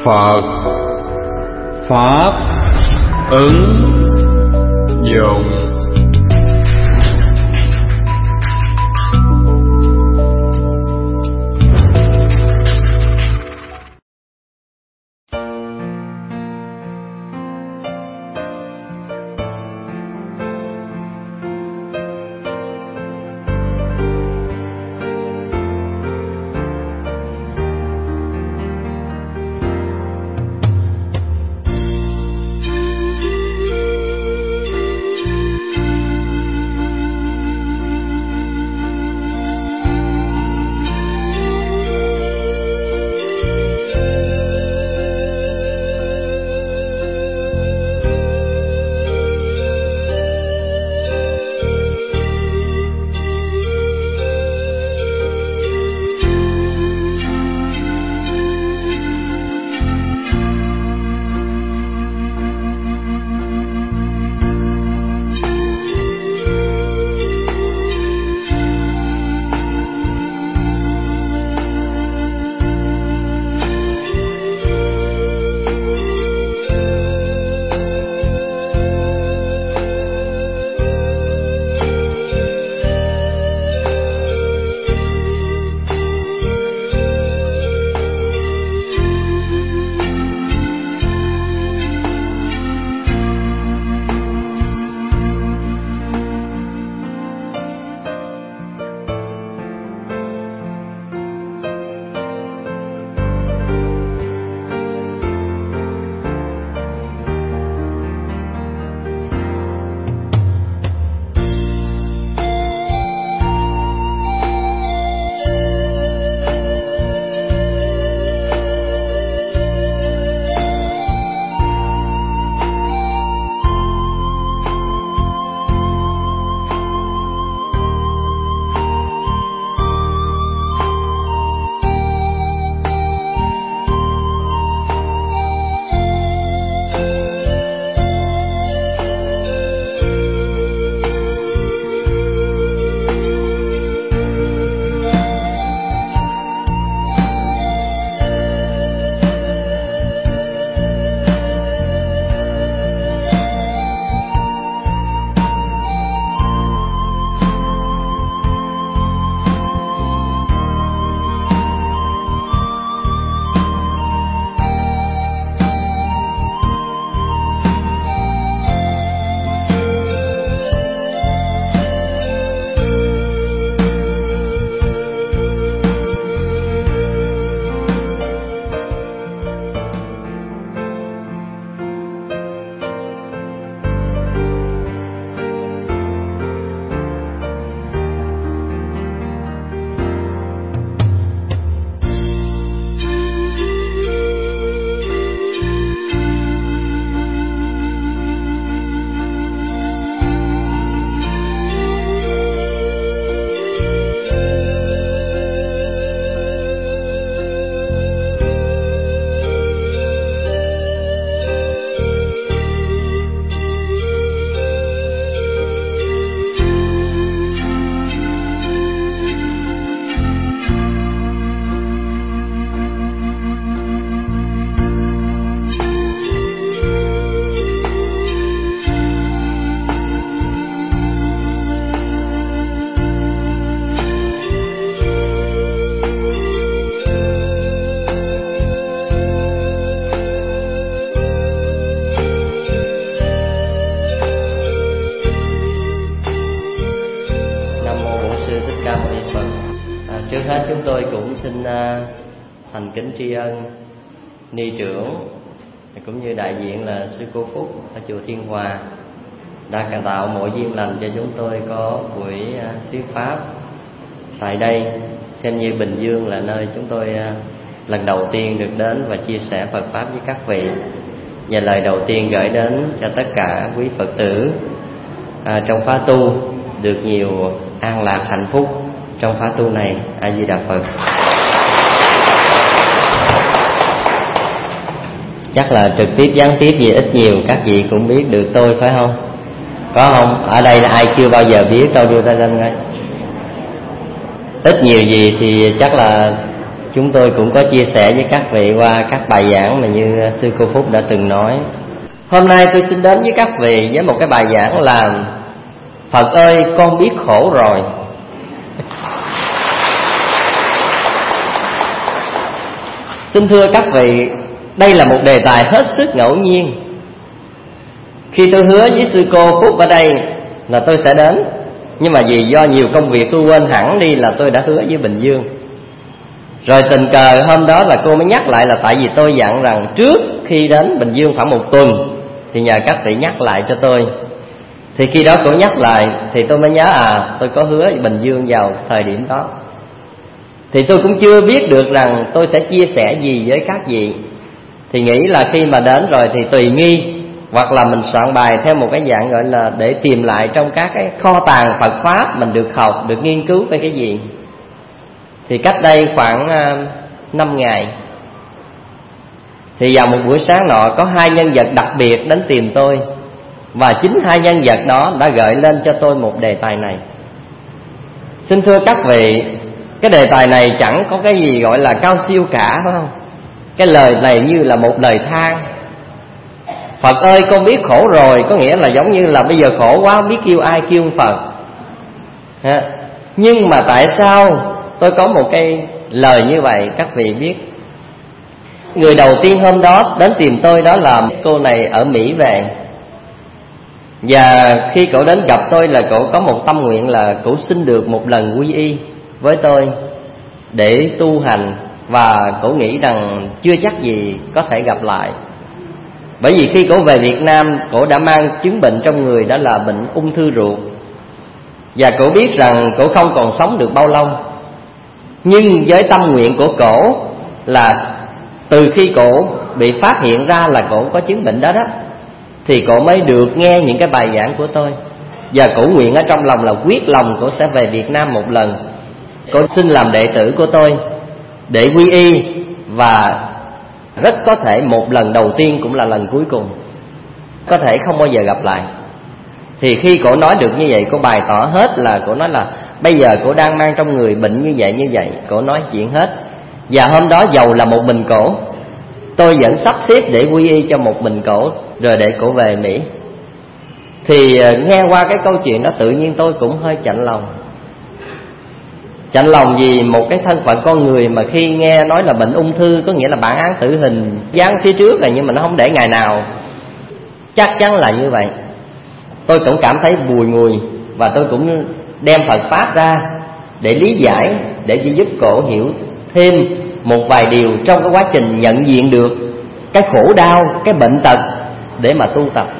Phật Pháp ứng dụng. Trước hết chúng tôi cũng xin thành kính tri ân ni trưởng cũng như đại diện là sư cô Phúc ở chùa Thiên Hòa đã tạo mọi duyên lành cho chúng tôi có buổi thuyết pháp tại đây, xem như Bình Dương là nơi chúng tôi lần đầu tiên được đến và chia sẻ Phật pháp với các vị. Và lời đầu tiên gửi đến cho tất cả quý Phật tử trong khóa tu được nhiều an lạc hạnh phúc trong khóa tu này. A Di Đà Phật. Chắc là trực tiếp gián tiếp gì ít nhiều các vị cũng biết được tôi phải không? Có không? Ở đây là ai chưa bao giờ biết đâu, đưa tay lên ngay. Ít nhiều gì thì chắc là Chúng tôi cũng có chia sẻ với các vị qua các bài giảng mà như sư cô Phúc đã từng nói. Hôm nay tôi xin đến với các vị với một cái bài giảng là Phật ơi con biết khổ rồi. Xin thưa các vị, đây là một đề tài hết sức ngẫu nhiên. Khi tôi hứa với sư cô Phúc ở đây là tôi sẽ đến, nhưng mà vì do nhiều công việc tôi quên hẳn đi là tôi đã hứa với Bình Dương. Rồi tình cờ hôm đó là cô mới nhắc lại, là tại vì tôi dặn rằng trước khi đến Bình Dương khoảng 1 tuần thì nhờ các vị nhắc lại cho tôi. Thì khi đó cô nhắc lại thì tôi mới nhớ tôi có hứa với Bình Dương vào thời điểm đó. Thì tôi cũng chưa biết được rằng tôi sẽ chia sẻ gì với các vị. Thì nghĩ là khi mà đến rồi thì tùy nghi, hoặc là mình soạn bài theo một cái dạng gọi là để tìm lại trong các cái kho tàng Phật Pháp mình được học, được nghiên cứu về cái gì. Thì cách đây khoảng 5 ngày thì vào một buổi sáng nọ có 2 nhân vật đặc biệt đến tìm tôi. Và chính 2 nhân vật đó đã gợi lên cho tôi một đề tài này. Xin thưa các vị, cái đề tài này chẳng có cái gì gọi là cao siêu cả, phải không? Cái lời này như là một lời than. Phật ơi con biết khổ rồi, có nghĩa là giống như là bây giờ khổ quá không biết kêu ai, kêu Phật. Nhưng mà tại sao tôi có một cái lời như vậy các vị biết? Người đầu tiên hôm đó đến tìm tôi đó là cô này ở Mỹ về. Và khi cậu đến gặp tôi là cậu có một tâm nguyện là cậu xin được một lần quy y với tôi để tu hành. Và cậu nghĩ rằng chưa chắc gì có thể gặp lại. Bởi vì khi cậu về Việt Nam, cậu đã mang chứng bệnh trong người, đó là bệnh ung thư ruột. Và cậu biết rằng cậu không còn sống được bao lâu. Nhưng với tâm nguyện của cậu là từ khi cậu bị phát hiện ra là cậu có chứng bệnh đó thì cậu mới được nghe những cái bài giảng của tôi. Và cậu nguyện ở trong lòng là quyết lòng cậu sẽ về Việt Nam một lần. Cậu xin làm đệ tử của tôi để quy y, và rất có thể một lần đầu tiên cũng là lần cuối cùng, có thể không bao giờ gặp lại. Thì khi cổ nói được như vậy, cổ bày tỏ hết là cổ nói là bây giờ cổ đang mang trong người bệnh như vậy. Cổ nói chuyện hết. Và hôm đó dầu là một mình cổ, tôi vẫn sắp xếp để quy y cho một mình cổ, rồi để cổ về Mỹ. Thì nghe qua cái câu chuyện đó tự nhiên tôi cũng hơi chạnh lòng. Chạnh lòng vì một cái thân phận con người mà khi nghe nói là bệnh ung thư, có nghĩa là bản án tử hình dán phía trước rồi, nhưng mà nó không để ngày nào. Chắc chắn là như vậy. Tôi cũng cảm thấy bùi ngùi, và tôi cũng đem Phật Pháp ra để lý giải, để giúp cổ hiểu thêm một vài điều trong cái quá trình nhận diện được cái khổ đau, cái bệnh tật để mà tu tập.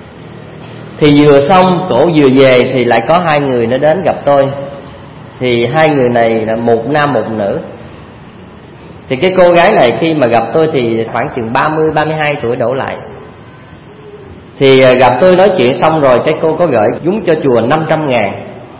Thì vừa xong cổ vừa về thì lại có 2 người nữa đến gặp tôi. Thì 2 người này là một nam một nữ. Thì cái cô gái này khi mà gặp tôi thì khoảng chừng 30-32 tuổi đổ lại. Thì gặp tôi nói chuyện xong rồi, cái cô có gửi cúng cho chùa 500.000.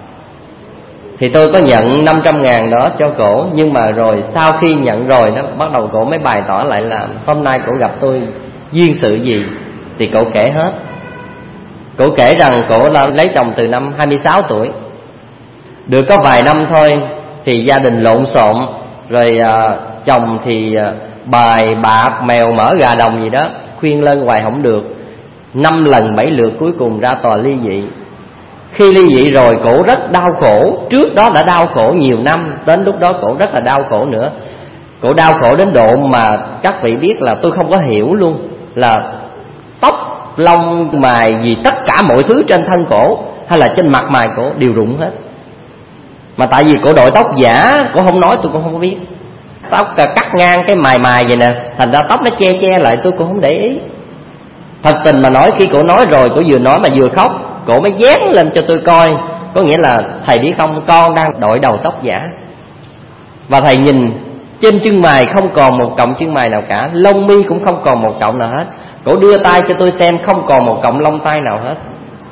Thì tôi có nhận 500.000 đó cho cổ. Nhưng mà rồi sau khi nhận rồi đó, bắt đầu cổ mới bày tỏ lại là hôm nay cổ gặp tôi duyên sự gì. Thì cổ kể hết. Cổ kể rằng cổ lấy chồng từ năm 26 tuổi. Được có vài năm thôi thì gia đình lộn xộn. Rồi chồng thì bài bạc mèo mỡ gà đồng gì đó, khuyên lên hoài không được. 5 lần 7 lượt cuối cùng ra tòa ly dị. Khi ly dị rồi cổ rất đau khổ. Trước đó đã đau khổ nhiều năm, đến lúc đó cổ rất là đau khổ nữa. Cổ đau khổ đến độ mà các vị biết là tôi không có hiểu luôn, là tóc, lông, mày gì tất cả mọi thứ trên thân cổ hay là trên mặt mày cổ đều rụng hết. Mà tại vì cổ đội tóc giả, cổ không nói tôi cũng không có biết. Tóc cắt ngang cái mài vậy nè, thành ra tóc nó che lại, tôi cũng không để ý. Thật tình mà nói, khi cổ nói rồi, cổ vừa nói mà vừa khóc. Cổ mới dán lên cho tôi coi. Có nghĩa là thầy biết không, con đang đội đầu tóc giả. Và thầy nhìn trên chân mày không còn một cọng chân mày nào cả, lông mi cũng không còn một cọng nào hết. Cổ đưa tay cho tôi xem, không còn một cọng lông tay nào hết,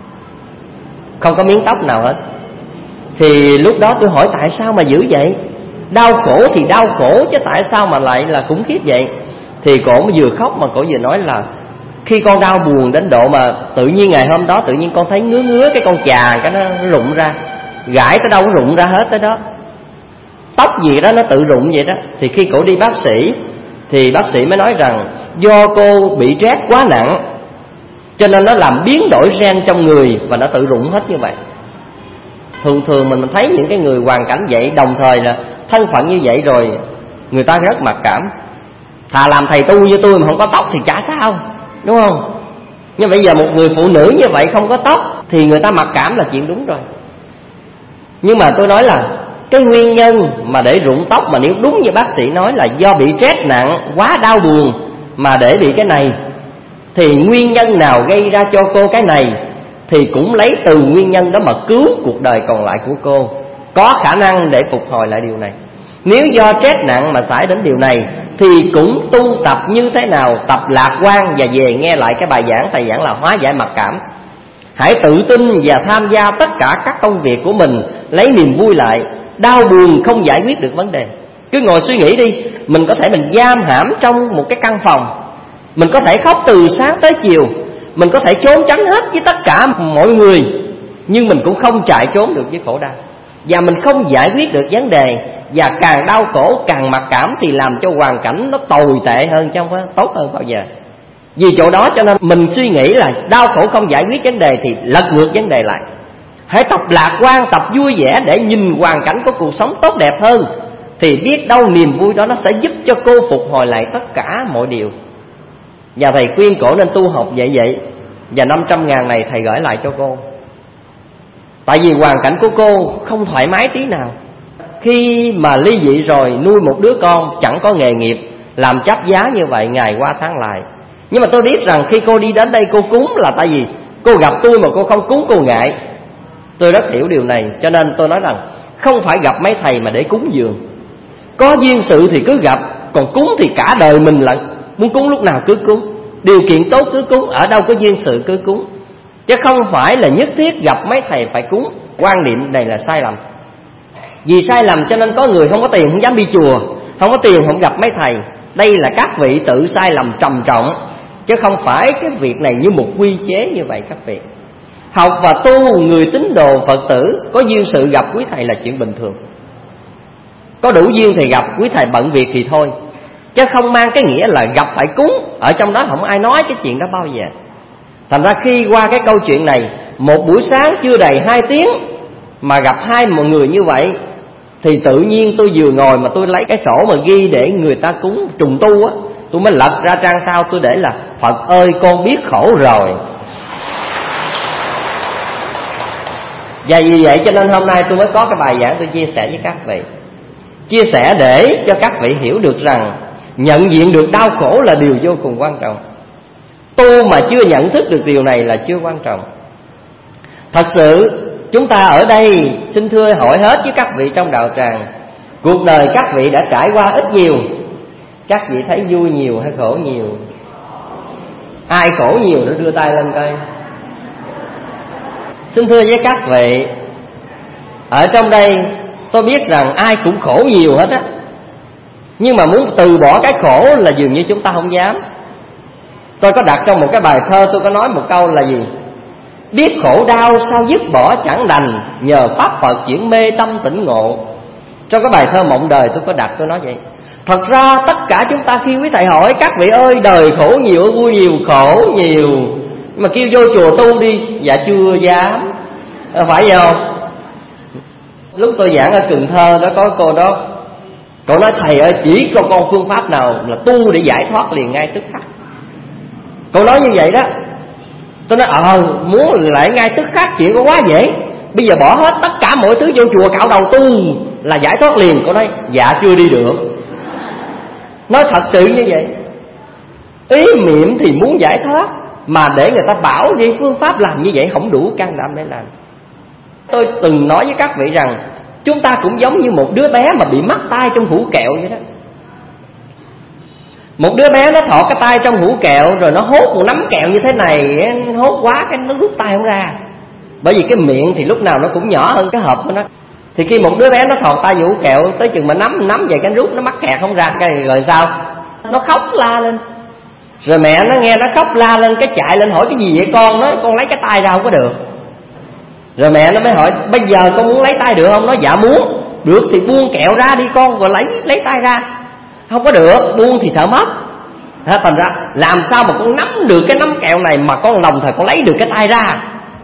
không có miếng tóc nào hết. Thì lúc đó tôi hỏi tại sao mà dữ vậy? Đau khổ thì đau khổ chứ tại sao mà lại là khủng khiếp vậy? Thì cổ vừa khóc mà cổ vừa nói là khi con đau buồn đến độ mà tự nhiên ngày hôm đó tự nhiên con thấy ngứa cái con chà cái nó rụng ra, gãi tới đâu cũng rụng ra hết tới đó. tóc gì đó nó tự rụng vậy đó. Thì khi cổ đi bác sĩ thì bác sĩ mới nói rằng do cô bị stress quá nặng cho nên nó làm biến đổi gen trong người và nó tự rụng hết như vậy. Thường thường mình thấy những cái người hoàn cảnh vậy, đồng thời là thân phận như vậy rồi, người ta rất mặc cảm. Thà làm thầy tu như tôi mà không có tóc thì chả sao, đúng không? Nhưng bây giờ một người phụ nữ như vậy không có tóc thì người ta mặc cảm là chuyện đúng rồi. Nhưng mà tôi nói là cái nguyên nhân mà để rụng tóc, mà nếu đúng như bác sĩ nói là do bị stress nặng, quá đau buồn mà để bị cái này, thì nguyên nhân nào gây ra cho cô cái này thì cũng lấy từ nguyên nhân đó mà cứu cuộc đời còn lại của cô. Có khả năng để phục hồi lại điều này. Nếu do stress nặng mà xảy đến điều này thì cũng tu tập như thế nào, tập lạc quan và về nghe lại cái bài giảng thầy giảng là hóa giải mặc cảm. Hãy tự tin và tham gia tất cả các công việc của mình, lấy niềm vui lại. Đau buồn không giải quyết được vấn đề. Cứ ngồi suy nghĩ đi, mình có thể mình giam hãm trong một cái căn phòng, mình có thể khóc từ sáng tới chiều, mình có thể trốn tránh hết với tất cả mọi người, nhưng mình cũng không chạy trốn được với khổ đau. Và mình không giải quyết được vấn đề, và càng đau khổ càng mặc cảm thì làm cho hoàn cảnh nó tồi tệ hơn chứ không có tốt hơn bao giờ. Vì chỗ đó cho nên mình suy nghĩ là đau khổ không giải quyết vấn đề thì lật ngược vấn đề lại. Hãy tập lạc quan, tập vui vẻ để nhìn hoàn cảnh của cuộc sống tốt đẹp hơn, thì biết đâu niềm vui đó nó sẽ giúp cho cô phục hồi lại tất cả mọi điều. Và thầy khuyên cổ nên tu học vậy. Và 500.000 này thầy gửi lại cho cô. Tại vì hoàn cảnh của cô không thoải mái tí nào. Khi mà ly dị rồi, nuôi một đứa con chẳng có nghề nghiệp, làm chấp giá như vậy ngày qua tháng lại. Nhưng mà tôi biết rằng khi cô đi đến đây cô cúng là tại vì cô gặp tôi mà cô không cúng cô ngại. Tôi rất hiểu điều này, cho nên tôi nói rằng không phải gặp mấy thầy mà để cúng dường. Có duyên sự thì cứ gặp, còn cúng thì cả đời mình là muốn cúng lúc nào cứ cúng, điều kiện tốt cứ cúng, ở đâu có duyên sự cứ cúng. Chứ không phải là nhất thiết gặp mấy thầy phải cúng. Quan niệm này là sai lầm. Vì sai lầm cho nên có người không có tiền không dám đi chùa, không có tiền không gặp mấy thầy. Đây là các vị tự sai lầm trầm trọng, chứ không phải cái việc này như một quy chế như vậy các vị. Học và tu, người tín đồ Phật tử có duyên sự gặp quý thầy là chuyện bình thường. Có đủ duyên thì gặp, quý thầy bận việc thì thôi. Chứ không mang cái nghĩa là gặp phải cúng. Ở trong đó không ai nói cái chuyện đó bao giờ. Thành ra khi qua cái câu chuyện này, một buổi sáng chưa đầy 2 tiếng mà gặp hai mọi người như vậy, thì tự nhiên tôi vừa ngồi mà tôi lấy cái sổ mà ghi để người ta cúng trùng tu á, tôi mới lật ra trang sau tôi để là Phật ơi con biết khổ rồi. Và vì vậy cho nên hôm nay tôi mới có cái bài giảng tôi chia sẻ với các vị. Chia sẻ để cho các vị hiểu được rằng nhận diện được đau khổ là điều vô cùng quan trọng. Tu mà chưa nhận thức được điều này là chưa quan trọng. Thật sự chúng ta ở đây xin thưa hỏi hết với các vị trong đạo tràng, cuộc đời các vị đã trải qua ít nhiều, các vị thấy vui nhiều hay khổ nhiều? Ai khổ nhiều nó đưa tay lên coi. Xin thưa với các vị, ở trong đây tôi biết rằng ai cũng khổ nhiều hết á, nhưng mà muốn từ bỏ cái khổ là dường như chúng ta không dám. Tôi có đặt trong một cái bài thơ, tôi có nói một câu là gì? Biết khổ đau sao dứt bỏ chẳng đành, nhờ pháp Phật chuyển mê tâm tỉnh ngộ. Trong cái bài thơ Mộng Đời tôi có đặt, tôi nói vậy. Thật ra tất cả chúng ta khi quý thầy hỏi các vị ơi đời khổ nhiều vui nhiều, khổ nhiều, mà kêu vô chùa tu đi, dạ chưa dám. Phải vậy không? Lúc tôi giảng ở Cần Thơ đó, có cô đó, cô nói thầy ơi chỉ có con phương pháp nào là tu để giải thoát liền ngay tức khắc. Cô nói như vậy đó. Tôi nói muốn lại ngay tức khắc chuyện có quá dễ. Bây giờ bỏ hết tất cả mọi thứ vô chùa cạo đầu tu là giải thoát liền. Cô nói dạ chưa đi được. Nói thật sự như vậy. Ý niệm thì muốn giải thoát, mà để người ta bảo đi phương pháp làm như vậy không đủ can đảm để làm. Tôi từng nói với các vị rằng chúng ta cũng giống như một đứa bé mà bị mắc tay trong hũ kẹo vậy đó. Một đứa bé nó thọt cái tay trong hũ kẹo, rồi nó hốt một nắm kẹo như thế này, hốt quá cái nó rút tay không ra. Bởi vì cái miệng thì lúc nào nó cũng nhỏ hơn cái hộp của nó. Thì khi một đứa bé nó thọt tay vào hũ kẹo, tới chừng mà nắm vậy cái rút nó mắc kẹt không ra, cái rồi sao? Nó khóc la lên. Rồi mẹ nó nghe nó khóc la lên, cái chạy lên hỏi cái gì vậy con? Nói con lấy cái tay ra không có được. Rồi mẹ nó mới hỏi bây giờ con muốn lấy tay được không? Nó dạ muốn. Được thì buông kẹo ra đi con, rồi lấy tay ra. Không có được, buông thì sợ mất. Thành ra làm sao mà con nắm được cái nắm kẹo này mà con đồng thời con lấy được cái tay ra.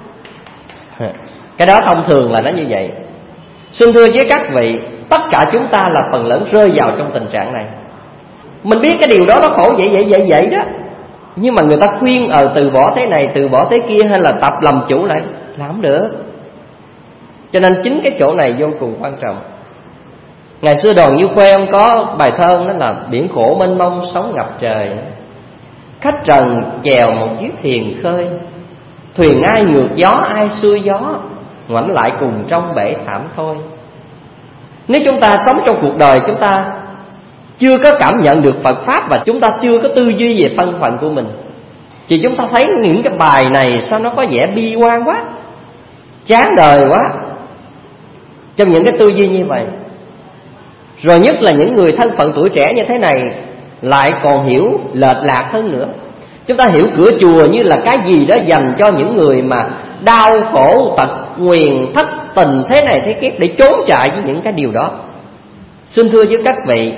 Cái đó thông thường là nó như vậy. Xin thưa với các vị, tất cả chúng ta là phần lớn rơi vào trong tình trạng này. Mình biết cái điều đó nó khổ vậy đó, nhưng mà người ta khuyên từ bỏ thế này, từ bỏ thế kia, hay là tập làm chủ lại, làm không được. Cho nên chính cái chỗ này vô cùng quan trọng. Ngày xưa Đoàn Như Khuê ông có bài thơ, đó là biển khổ mênh mông sóng ngập trời, khách trần chèo một chiếc thuyền khơi, thuyền ai ngược gió ai xuôi gió, ngoảnh lại cùng trong bể thảm thôi. Nếu chúng ta sống trong cuộc đời, chúng ta chưa có cảm nhận được Phật Pháp, và chúng ta chưa có tư duy về thân phận của mình, thì chúng ta thấy những cái bài này sao nó có vẻ bi quan quá, chán đời quá, trong những cái tư duy như vậy. Rồi nhất là những người thân phận tuổi trẻ như thế này lại còn hiểu lệch lạc hơn nữa. Chúng ta hiểu cửa chùa như là cái gì đó dành cho những người mà đau khổ, tật nguyền, thất tình thế này thế kiếp, để trốn chạy với những cái điều đó. Xin thưa với các vị,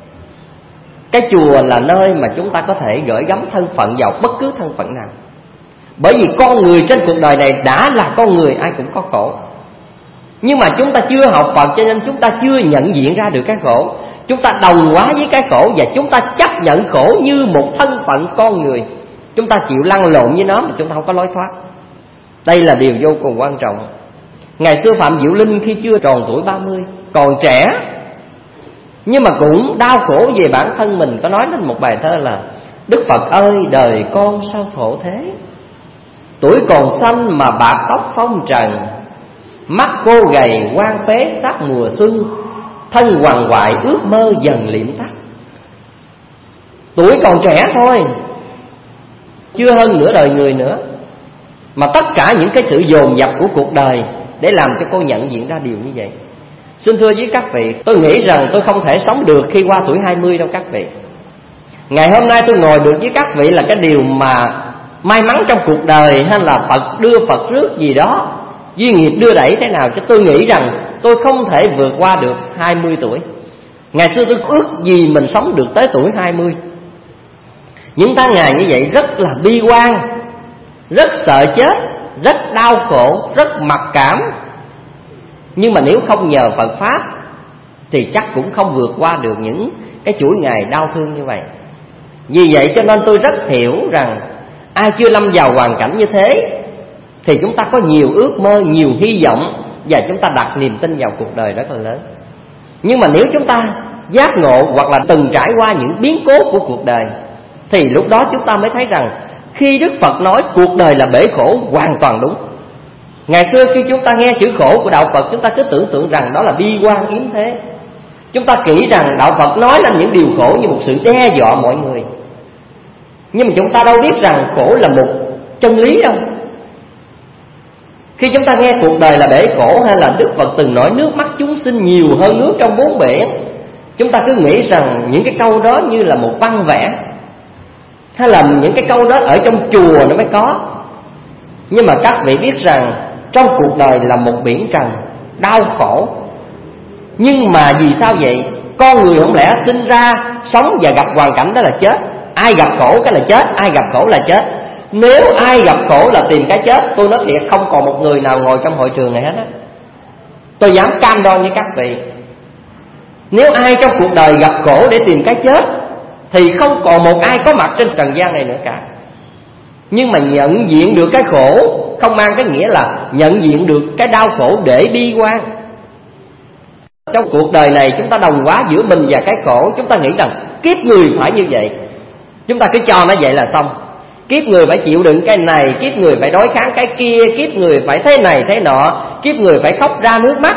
cái chùa là nơi mà chúng ta có thể gửi gắm thân phận vào bất cứ thân phận nào. Bởi vì con người trên cuộc đời này đã là con người, ai cũng có khổ. Nhưng mà chúng ta chưa học Phật, cho nên chúng ta chưa nhận diện ra được cái khổ. Chúng ta đồng hóa với cái khổ, và chúng ta chấp nhận khổ như một thân phận con người. Chúng ta chịu lăn lộn với nó mà chúng ta không có lối thoát. Đây là điều vô cùng quan trọng. Ngày xưa Phạm Diệu Linh khi chưa tròn tuổi 30, còn trẻ, nhưng mà cũng đau khổ về bản thân mình, có nói đến một bài thơ là: Đức Phật ơi đời con sao khổ thế, tuổi còn xanh mà bạc tóc phong trần, mắt khô gầy quan phế sát mùa xuân, thân hoàng hoại ước mơ dần liệm tắt. Tuổi còn trẻ thôi, chưa hơn nửa đời người nữa, mà tất cả những cái sự dồn dập của cuộc đời để làm cho cô nhận diện ra điều như vậy. Xin thưa với các vị, tôi nghĩ rằng tôi không thể sống được khi qua tuổi 20 đâu các vị. Ngày hôm nay tôi ngồi được với các vị là cái điều mà may mắn trong cuộc đời, hay là Phật đưa Phật rước gì đó, duyên nghiệp đưa đẩy thế nào, chứ tôi nghĩ rằng tôi không thể vượt qua được 20 tuổi. Ngày xưa tôi ước gì mình sống được tới tuổi 20. Những tháng ngày như vậy rất là bi quan, rất sợ chết, rất đau khổ, rất mặc cảm. Nhưng mà nếu không nhờ Phật Pháp thì chắc cũng không vượt qua được những cái chuỗi ngày đau thương như vậy. Vì vậy cho nên tôi rất hiểu rằng ai chưa lâm vào hoàn cảnh như thế thì chúng ta có nhiều ước mơ, nhiều hy vọng, và chúng ta đặt niềm tin vào cuộc đời rất là lớn. Nhưng mà nếu chúng ta giác ngộ hoặc là từng trải qua những biến cố của cuộc đời, thì lúc đó chúng ta mới thấy rằng khi Đức Phật nói cuộc đời là bể khổ, hoàn toàn đúng. Ngày xưa khi chúng ta nghe chữ khổ của Đạo Phật, chúng ta cứ tưởng tượng rằng đó là bi quan yếm thế. Chúng ta nghĩ rằng Đạo Phật nói lên những điều khổ như một sự đe dọa mọi người. Nhưng mà chúng ta đâu biết rằng khổ là một chân lý đâu. Khi chúng ta nghe cuộc đời là bể khổ, hay là Đức Phật từng nói nước mắt chúng sinh nhiều hơn nước trong bốn biển, chúng ta cứ nghĩ rằng những cái câu đó như là một văn vẽ, hay là những cái câu đó ở trong chùa nó mới có. Nhưng mà các vị biết rằng trong cuộc đời là một biển trần đau khổ. Nhưng mà vì sao vậy? Con người không lẽ sinh ra sống và gặp hoàn cảnh đó là chết? Ai gặp khổ cái là chết, ai gặp khổ là chết. Nếu ai gặp khổ là tìm cái chết, tôi nói thiệt không còn một người nào ngồi trong hội trường này hết á. Tôi dám cam đoan với các vị, nếu ai trong cuộc đời gặp khổ để tìm cái chết thì không còn một ai có mặt trên trần gian này nữa cả. Nhưng mà nhận diện được cái khổ không mang cái nghĩa là nhận diện được cái đau khổ để bi quan. Trong cuộc đời này chúng ta đồng hóa giữa mình và cái khổ. Chúng ta nghĩ rằng kiếp người phải như vậy, chúng ta cứ cho nó vậy là xong. Kiếp người phải chịu đựng cái này, kiếp người phải đối kháng cái kia, kiếp người phải thế này thế nọ, kiếp người phải khóc ra nước mắt.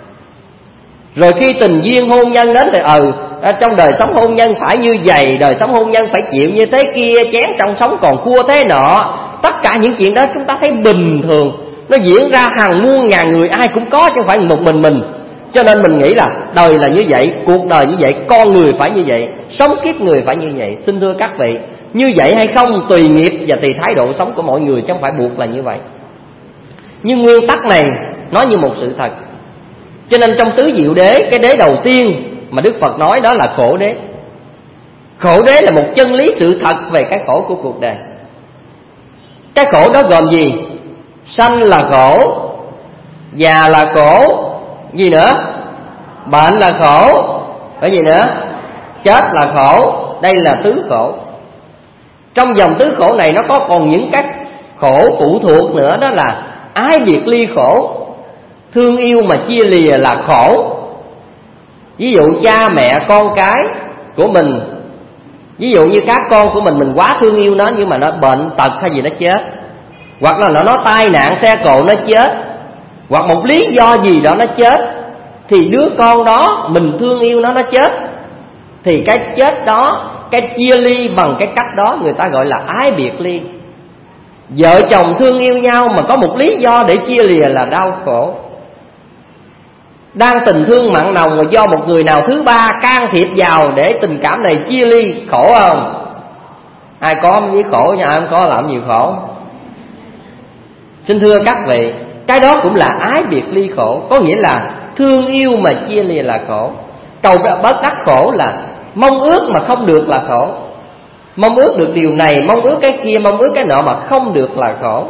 Rồi khi tình duyên hôn nhân đến thì trong đời sống hôn nhân phải như vậy, đời sống hôn nhân phải chịu như thế kia, chén trong sống còn cua thế nọ. Tất cả những chuyện đó chúng ta thấy bình thường, nó diễn ra hàng muôn ngàn người ai cũng có, chứ không phải một mình. Cho nên mình nghĩ là đời là như vậy, cuộc đời như vậy, con người phải như vậy, sống kiếp người phải như vậy. Xin thưa các vị, như vậy hay không tùy nghiệp và tùy thái độ sống của mọi người, chứ không phải buộc là như vậy. Nhưng nguyên tắc này nói như một sự thật. Cho nên trong tứ diệu đế, cái đế đầu tiên mà Đức Phật nói đó là khổ đế. Khổ đế là một chân lý sự thật về cái khổ của cuộc đời. Cái khổ đó gồm gì? Sanh là khổ, già là khổ, gì nữa? Bệnh là khổ, cái gì nữa? Chết là khổ. Đây là tứ khổ. Trong dòng tứ khổ này nó có còn những các khổ phụ thuộc nữa, đó là ái biệt ly khổ, thương yêu mà chia lìa là khổ. Ví dụ cha mẹ con cái của mình, ví dụ như các con của mình quá thương yêu nó, nhưng mà nó bệnh tật hay gì nó chết, hoặc là nó tai nạn xe cộ nó chết, hoặc một lý do gì đó nó chết, thì đứa con đó mình thương yêu nó chết, thì cái chết đó, cái chia ly bằng cái cách đó người ta gọi là ái biệt ly. Vợ chồng thương yêu nhau mà có một lý do để chia lìa là đau khổ. Đang tình thương mặn nồng mà do một người nào thứ ba can thiệp vào để tình cảm này chia ly, khổ không? Ai có với khổ nha, ai không có làm nhiều khổ. Xin thưa các vị, cái đó cũng là ái biệt ly khổ, có nghĩa là thương yêu mà chia lìa là khổ. Cầu bất đắc khổ là mong ước mà không được là khổ. Mong ước được điều này, mong ước cái kia, mong ước cái nọ mà không được là khổ.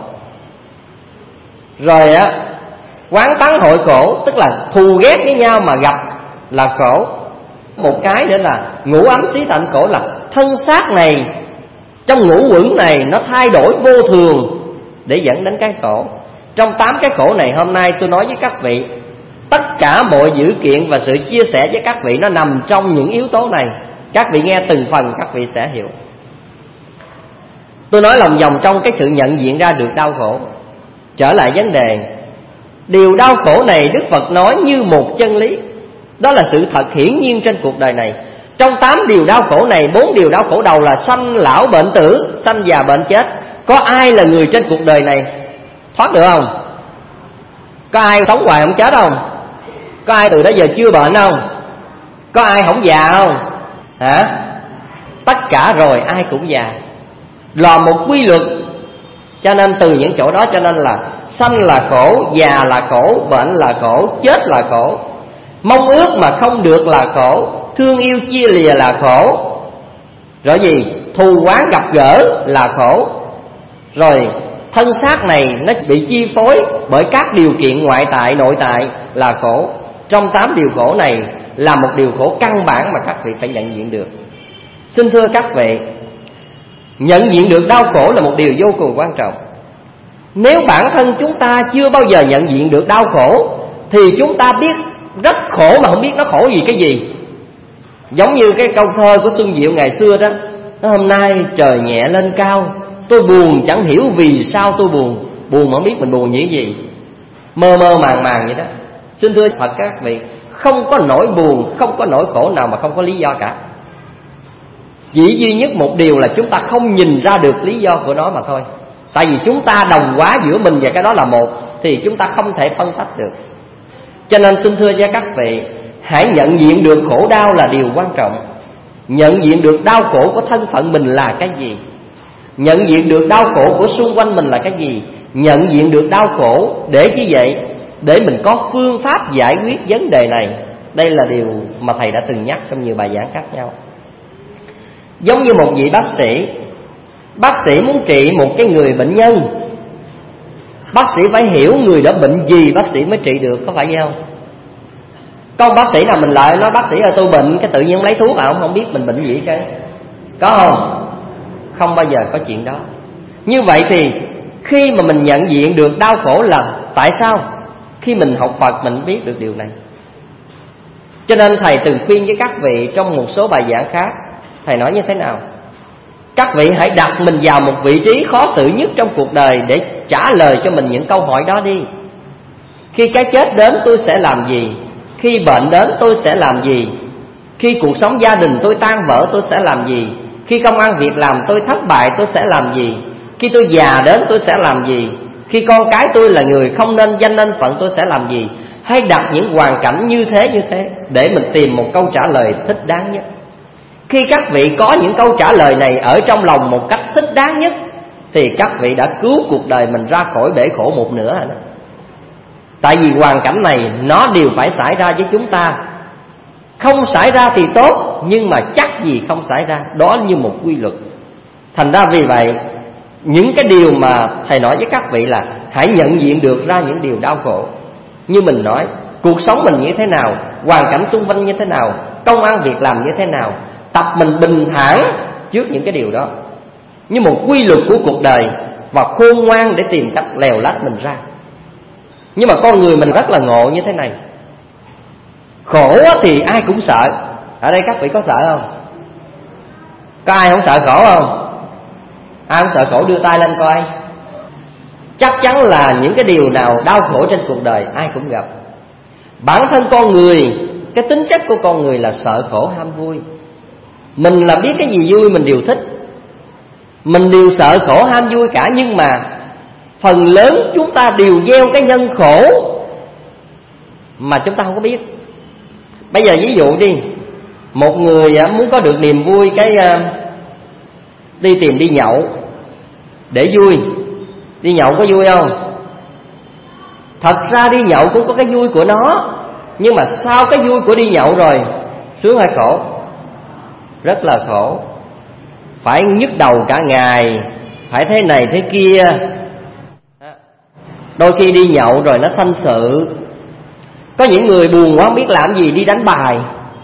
Rồi á, quán tắng hội khổ, tức là thù ghét với nhau mà gặp là khổ. Một cái nữa là ngũ ấm xí tạnh khổ, là thân xác này, trong ngũ uẩn này nó thay đổi vô thường để dẫn đến cái khổ. Trong 8 cái khổ này hôm nay tôi nói với các vị, tất cả mọi dữ kiện và sự chia sẻ với các vị nó nằm trong những yếu tố này. Các vị nghe từng phần các vị sẽ hiểu. Tôi nói lòng vòng trong cái sự nhận diện ra được đau khổ. Trở lại vấn đề, điều đau khổ này Đức Phật nói như một chân lý, đó là sự thật hiển nhiên trên cuộc đời này. Trong 8 điều đau khổ này, 4 điều đau khổ đầu là sanh lão bệnh tử, sanh già bệnh chết. Có ai là người trên cuộc đời này thoát được không? Có ai sống hoài không chết không? Có ai từ đó giờ chưa bệnh không? Có ai không già không? Hả? Tất cả rồi ai cũng già, là một quy luật. Cho nên từ những chỗ đó cho nên là sanh là khổ, già là khổ, bệnh là khổ, chết là khổ, mong ước mà không được là khổ, thương yêu chia lìa là khổ, rồi gì? Thù oán gặp gỡ là khổ. Rồi thân xác này nó bị chi phối bởi các điều kiện ngoại tại, nội tại là khổ. Trong 8 điều khổ này là một điều khổ căn bản mà các vị phải nhận diện được. Xin thưa các vị, nhận diện được đau khổ là một điều vô cùng quan trọng. Nếu bản thân chúng ta chưa bao giờ nhận diện được đau khổ thì chúng ta biết rất khổ mà không biết nó khổ gì cái gì. Giống như cái câu thơ của Xuân Diệu ngày xưa đó, nó hôm nay trời nhẹ lên cao, tôi buồn chẳng hiểu vì sao tôi buồn. Buồn mà không biết mình buồn như gì, mơ mơ màng màng vậy đó. Xin thưa Phật các vị, không có nỗi buồn, không có nỗi khổ nào mà không có lý do cả. Chỉ duy nhất một điều là chúng ta không nhìn ra được lý do của nó mà thôi. Tại vì chúng ta đồng hóa giữa mình và cái đó là một, thì chúng ta không thể phân tách được. Cho nên xin thưa với các vị, hãy nhận diện được khổ đau là điều quan trọng. Nhận diện được đau khổ của thân phận mình là cái gì, nhận diện được đau khổ của xung quanh mình là cái gì, nhận diện được đau khổ để như vậy, để mình có phương pháp giải quyết vấn đề này. Đây là điều mà Thầy đã từng nhắc trong nhiều bài giảng khác nhau. Giống như một vị bác sĩ muốn trị một cái người bệnh nhân, bác sĩ phải hiểu người đó bệnh gì bác sĩ mới trị được, có phải vậy không? Có bác sĩ nào mình lại nói bác sĩ ơi tôi bệnh, cái tự nhiên lấy thuốc à, không biết mình bệnh gì cái, có không? Không bao giờ có chuyện đó. Như vậy thì khi mà mình nhận diện được đau khổ là tại sao? Khi mình học Phật mình biết được điều này. Cho nên Thầy từng khuyên với các vị trong một số bài giảng khác, Thầy nói như thế nào? Các vị hãy đặt mình vào một vị trí khó xử nhất trong cuộc đời để trả lời cho mình những câu hỏi đó đi. Khi cái chết đến tôi sẽ làm gì? Khi bệnh đến tôi sẽ làm gì? Khi cuộc sống gia đình tôi tan vỡ tôi sẽ làm gì? Khi công ăn việc làm tôi thất bại tôi sẽ làm gì? Khi tôi già đến tôi sẽ làm gì? Khi con cái tôi là người không nên danh nên phận tôi sẽ làm gì? Hãy đặt những hoàn cảnh như thế để mình tìm một câu trả lời thích đáng nhất. Khi các vị có những câu trả lời này ở trong lòng một cách thích đáng nhất thì các vị đã cứu cuộc đời mình ra khỏi bể khổ một nửa rồi đó. Tại vì hoàn cảnh này nó đều phải xảy ra với chúng ta. Không xảy ra thì tốt, nhưng mà chắc gì không xảy ra. Đó như một quy luật. Thành ra vì vậy, những cái điều mà Thầy nói với các vị là hãy nhận diện được ra những điều đau khổ. Như mình nói, cuộc sống mình như thế nào, hoàn cảnh xung quanh như thế nào, công ăn việc làm như thế nào, tập mình bình thản trước những cái điều đó như một quy luật của cuộc đời, và khôn ngoan để tìm cách lèo lách mình ra. Nhưng mà con người mình rất là ngộ như thế này. Khổ thì ai cũng sợ. Ở đây các vị có sợ không? Có ai không sợ khổ không? Ai không sợ khổ đưa tay lên coi. Chắc chắn là những cái điều nào đau khổ trên cuộc đời ai cũng gặp. Bản thân con người, cái tính chất của con người là sợ khổ ham vui. Mình là biết cái gì vui mình đều thích, mình đều sợ khổ ham vui cả. Nhưng mà phần lớn chúng ta đều gieo cái nhân khổ mà chúng ta không có biết. Bây giờ ví dụ đi, một người muốn có được niềm vui, cái đi nhậu để vui. Đi nhậu có vui không? Thật ra đi nhậu cũng có cái vui của nó, nhưng mà sau cái vui của đi nhậu rồi, sướng hay khổ? Rất là khổ. Phải nhức đầu cả ngày, phải thế này thế kia. Đôi khi đi nhậu rồi nó sanh sự. Có những người buồn quá không biết làm gì, đi đánh bài.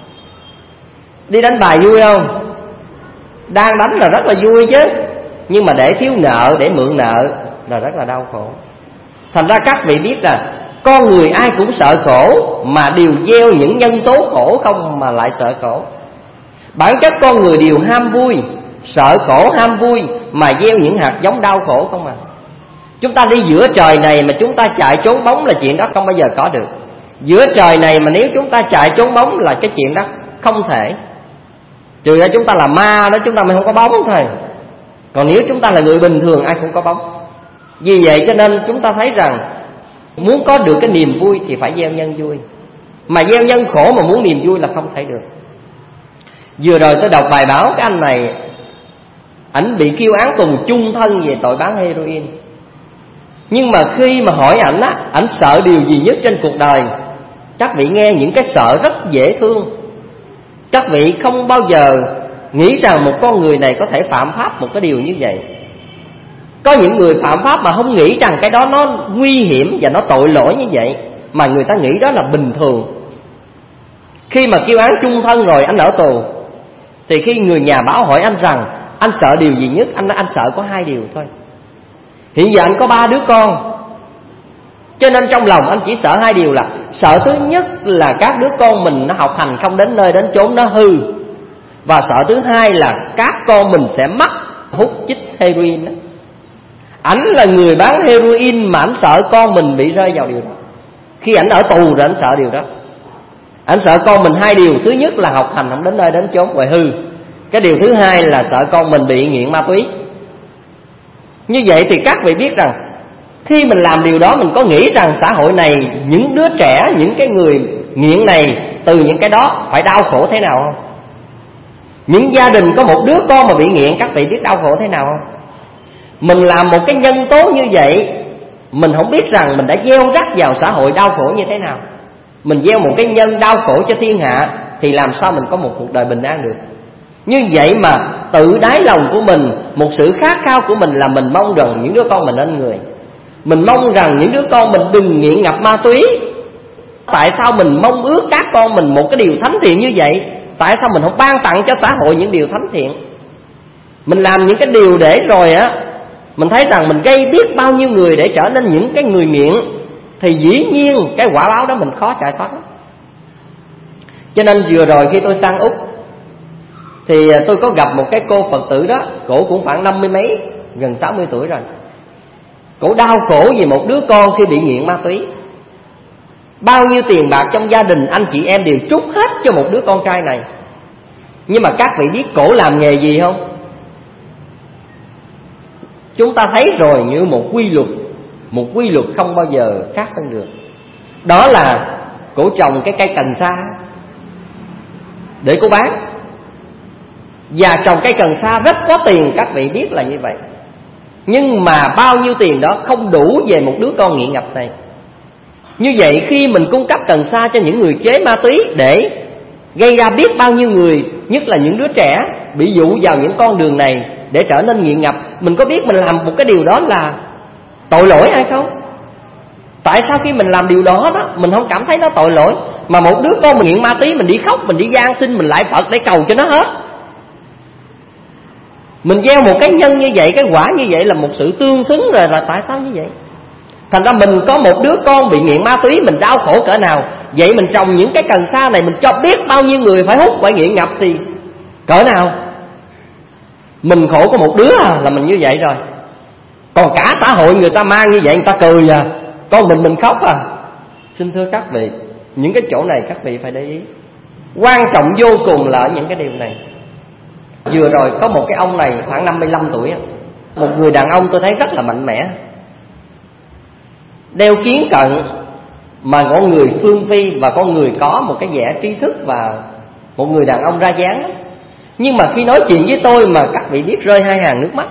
Đi đánh bài vui không? Đang đánh là rất là vui chứ, nhưng mà để thiếu nợ, để mượn nợ là rất là đau khổ. Thành ra các vị biết là con người ai cũng sợ khổ, mà đều gieo những nhân tố khổ không mà lại sợ khổ. Bản chất con người đều ham vui, sợ khổ ham vui, mà gieo những hạt giống đau khổ không à. Chúng ta đi giữa trời này mà chúng ta chạy trốn bóng là chuyện đó không bao giờ có được. Giữa trời này mà nếu chúng ta chạy trốn bóng là cái chuyện đó không thể. Trừ ra chúng ta là ma đó, chúng ta mới không có bóng thôi. Còn nếu chúng ta là người bình thường ai cũng có bóng. Vì vậy cho nên chúng ta thấy rằng muốn có được cái niềm vui thì phải gieo nhân vui, mà gieo nhân khổ mà muốn niềm vui là không thể được. Vừa rồi tôi đọc bài báo cái anh này, ảnh bị kêu án tù chung thân về tội bán heroin. Nhưng mà khi mà hỏi ảnh á, ảnh sợ điều gì nhất trên cuộc đời? Các vị nghe những cái sợ rất dễ thương. Các vị không bao giờ nghĩ rằng một con người này có thể phạm pháp một cái điều như vậy. Có những người phạm pháp mà không nghĩ rằng cái đó nó nguy hiểm và nó tội lỗi như vậy, mà người ta nghĩ đó là bình thường. Khi mà kêu án chung thân rồi anh ở tù, thì khi người nhà báo hỏi anh rằng anh sợ điều gì nhất, anh nói anh sợ có 2 điều thôi. Hiện giờ anh có 3 đứa con, cho nên trong lòng anh chỉ sợ 2 điều là sợ thứ nhất là các đứa con mình nó học hành không đến nơi đến chốn, nó hư. Và sợ thứ hai là các con mình sẽ mắc hút chích heroin đó. Ảnh là người bán heroin mà ảnh sợ con mình bị rơi vào điều đó. Khi ảnh ở tù rồi ảnh sợ điều đó. Ảnh sợ con mình 2 điều. Thứ nhất là học hành không đến nơi đến chốn rồi hư. Cái điều thứ hai là sợ con mình bị nghiện ma túy. Như vậy thì các vị biết rằng khi mình làm điều đó, mình có nghĩ rằng xã hội này, những đứa trẻ, những cái người nghiện này từ những cái đó phải đau khổ thế nào không? Những gia đình có một đứa con mà bị nghiện, các vị biết đau khổ thế nào không? Mình làm một cái nhân tố như vậy, mình không biết rằng mình đã gieo rắc vào xã hội đau khổ như thế nào. Mình gieo một cái nhân đau khổ cho thiên hạ, thì làm sao mình có một cuộc đời bình an được? Như vậy mà tự đáy lòng của mình, một sự khát khao của mình là mình mong rằng những đứa con mình nên người. Mình mong rằng những đứa con mình đừng nghiện ngập ma túy. Tại sao mình mong ước các con mình một cái điều thánh thiện như vậy? Tại sao mình không ban tặng cho xã hội những điều thánh thiện? Mình làm những cái điều để rồi á, mình thấy rằng mình gây biết bao nhiêu người để trở nên những cái người nghiện, thì dĩ nhiên cái quả báo đó mình khó chạy thoát lắm. Cho nên vừa rồi khi tôi sang Úc, thì tôi có gặp một cái cô Phật tử đó. Cổ cũng khoảng 50 mấy, gần 60 tuổi rồi. Cổ đau khổ vì một đứa con khi bị nghiện ma túy. Bao nhiêu tiền bạc trong gia đình anh chị em đều trút hết cho một đứa con trai này. Nhưng mà các vị biết cổ làm nghề gì không? Chúng ta thấy rồi, như một quy luật không bao giờ khác hơn được. Đó là cổ trồng cái cây cần sa để cô bán. Và trồng cây cần sa rất có tiền, các vị biết là như vậy. Nhưng mà bao nhiêu tiền đó không đủ về một đứa con nghiện ngập này. Như vậy khi mình cung cấp cần sa cho những người chế ma túy để gây ra biết bao nhiêu người, nhất là những đứa trẻ, bị dụ vào những con đường này để trở nên nghiện ngập, mình có biết mình làm một cái điều đó là tội lỗi hay không? Tại sao khi mình làm điều đó mình không cảm thấy nó tội lỗi, mà một đứa con mình nghiện ma túy mình đi khóc, mình đi van xin, mình lại Phật để cầu cho nó hết? Mình gieo một cái nhân như vậy, cái quả như vậy là một sự tương xứng rồi, là tại sao như vậy? Thành ra mình có một đứa con bị nghiện ma túy, mình đau khổ cỡ nào, vậy mình trồng những cái cần sa này, mình cho biết bao nhiêu người phải hút, phải nghiện ngập thì cỡ nào. Mình khổ có một đứa là mình như vậy rồi, còn cả xã hội người ta mang như vậy, người ta cười à, con mình khóc à. Xin thưa các vị, những cái chỗ này các vị phải để ý, quan trọng vô cùng là ở những cái điều này. Vừa rồi có một cái ông này khoảng 55 tuổi, một người đàn ông tôi thấy rất là mạnh mẽ, đeo kiến cận, mà con người phương phi, và con người có một cái vẻ trí thức, và một người đàn ông ra dáng lắm. Nhưng mà khi nói chuyện với tôi mà các vị biết rơi hai hàng nước mắt.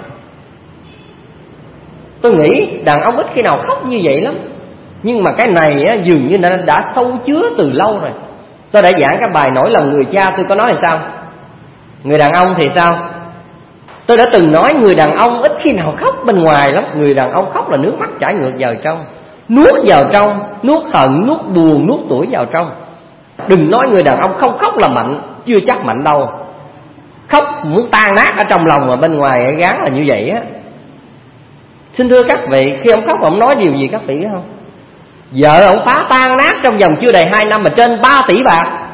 Tôi nghĩ đàn ông ít khi nào khóc như vậy lắm, nhưng mà cái này dường như đã sâu chứa từ lâu rồi. Tôi đã giảng cái bài Nỗi Lòng Người Cha, tôi có nói là sao? Người đàn ông thì sao? Tôi đã từng nói người đàn ông ít khi nào khóc bên ngoài lắm. Người đàn ông khóc là nước mắt chảy ngược vào trong, nuốt vào trong, nuốt hận, nuốt buồn, nuốt tuổi vào trong. Đừng nói người đàn ông không khóc là mạnh, chưa chắc mạnh đâu. Khóc muốn tan nát ở trong lòng, mà bên ngoài gán là như vậy á. Xin thưa các vị, khi ông khóc ông nói điều gì các vị biết không? Vợ ông phá tan nát trong vòng chưa đầy 2 năm mà trên 3 tỷ bạc.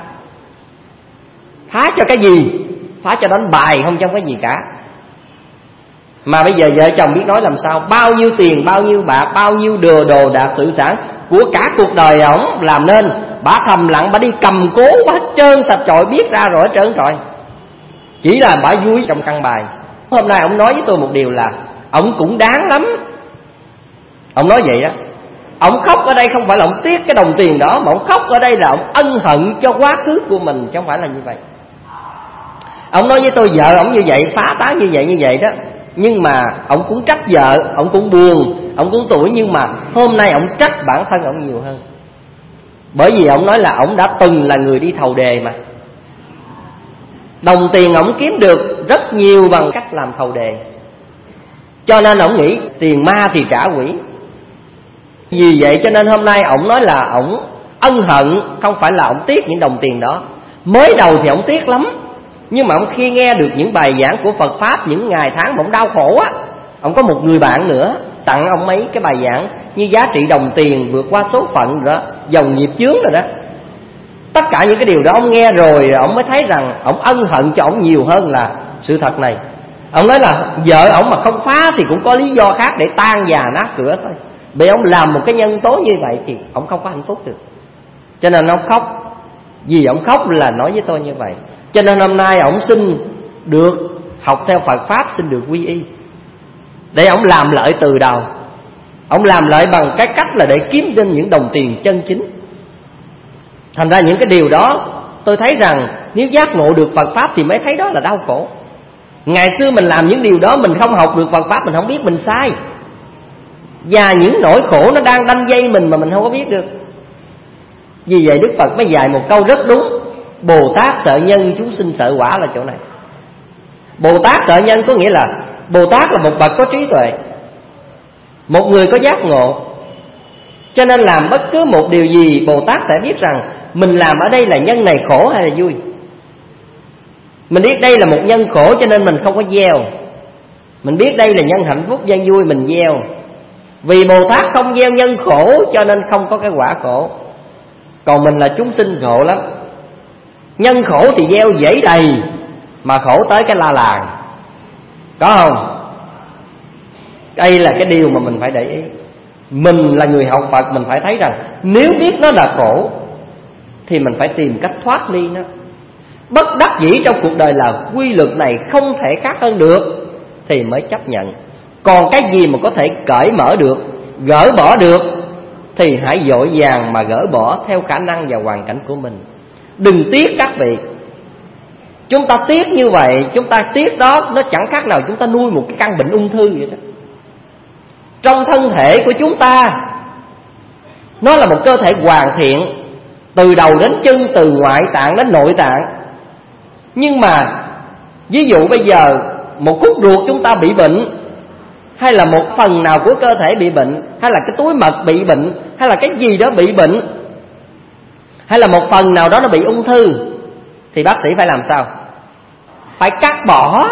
Phá cho cái gì? Phá cho đánh bài không, trong cái gì cả. Mà bây giờ vợ chồng biết nói làm sao? Bao nhiêu tiền, bao nhiêu bạc, bao nhiêu đồ đạc sự sản của cả cuộc đời ổng làm nên, bà thầm lặng, bà đi cầm cố, bà hết trơn sạch trọi, biết ra rồi hết trơn trọi. Chỉ là bà vui trong căn bài. Hôm nay ông nói với tôi một điều là ông cũng đáng lắm. Ông nói vậy đó. Ông khóc ở đây không phải là ông tiếc cái đồng tiền đó, mà ông khóc ở đây là ông ân hận cho quá khứ của mình, chứ không phải là như vậy. Ông nói với tôi vợ ông như vậy, phá tán như vậy đó. Nhưng mà ông cũng trách vợ, ông cũng buồn, ông cũng tủi, nhưng mà hôm nay ông trách bản thân ông nhiều hơn. Bởi vì ông nói là ông đã từng là người đi thầu đề mà. Đồng tiền ông kiếm được rất nhiều bằng cách làm thầu đề, cho nên ông nghĩ tiền ma thì trả quỷ. Vì vậy cho nên hôm nay ông nói là ông ân hận, không phải là ông tiếc những đồng tiền đó. Mới đầu thì ông tiếc lắm, nhưng mà ông khi nghe được những bài giảng của Phật Pháp, những ngày tháng mà ông đau khổ á, ông có một người bạn nữa tặng ông mấy cái bài giảng như giá trị đồng tiền, vượt qua số phận rồi đó, dòng nghiệp chướng rồi đó. Tất cả những cái điều đó ông nghe rồi, ông mới thấy rằng ông ân hận cho ông nhiều hơn là sự thật này. Ông nói là vợ ông mà không phá thì cũng có lý do khác để tan già nát cửa thôi. Vì ông làm một cái nhân tố như vậy thì ông không có hạnh phúc được. Cho nên ông khóc. Vì ông khóc là nói với tôi như vậy. Cho nên hôm nay ông xin được học theo Phật Pháp, xin được quy y, để ông làm lợi từ đầu. Ông làm lợi bằng cái cách là để kiếm đến những đồng tiền chân chính. Thành ra những cái điều đó tôi thấy rằng nếu giác ngộ được Phật Pháp thì mới thấy đó là đau khổ. Ngày xưa mình làm những điều đó, mình không học được Phật Pháp, mình không biết mình sai, và những nỗi khổ nó đang đanh dây mình mà mình không có biết được. Vì vậy Đức Phật mới dạy một câu rất đúng: Bồ Tát sợ nhân, chúng sinh sợ quả, là chỗ này. Bồ Tát sợ nhân có nghĩa là Bồ Tát là một bậc có trí tuệ, một người có giác ngộ, cho nên làm bất cứ một điều gì Bồ Tát sẽ biết rằng mình làm ở đây là nhân này khổ hay là vui. Mình biết đây là một nhân khổ cho nên mình không có gieo. Mình biết đây là nhân hạnh phúc, nhân vui, mình gieo. Vì Bồ Tát không gieo nhân khổ cho nên không có cái quả khổ. Còn mình là chúng sinh khổ lắm. Nhân khổ thì gieo dễ đầy, mà khổ tới cái la làng, có không? Đây là cái điều mà mình phải để ý. Mình là người học Phật, mình phải thấy rằng nếu biết nó là khổ thì mình phải tìm cách thoát ly nó. Bất đắc dĩ trong cuộc đời là quy luật này không thể khác hơn được thì mới chấp nhận. Còn cái gì mà có thể cởi mở được, gỡ bỏ được thì hãy vội vàng mà gỡ bỏ theo khả năng và hoàn cảnh của mình. Đừng tiếc các vị. Chúng ta tiếc như vậy, chúng ta tiếc đó, nó chẳng khác nào chúng ta nuôi một cái căn bệnh ung thư vậy đó. Trong thân thể của chúng ta Nó là một cơ thể hoàn thiện, từ đầu đến chân, từ ngoại tạng đến nội tạng. Nhưng mà ví dụ bây giờ một khúc ruột chúng ta bị bệnh, hay là một phần nào của cơ thể bị bệnh, hay là cái túi mật bị bệnh, hay là cái gì đó bị bệnh, hay là một phần nào đó nó bị ung thư, thì bác sĩ phải làm sao? Phải cắt bỏ.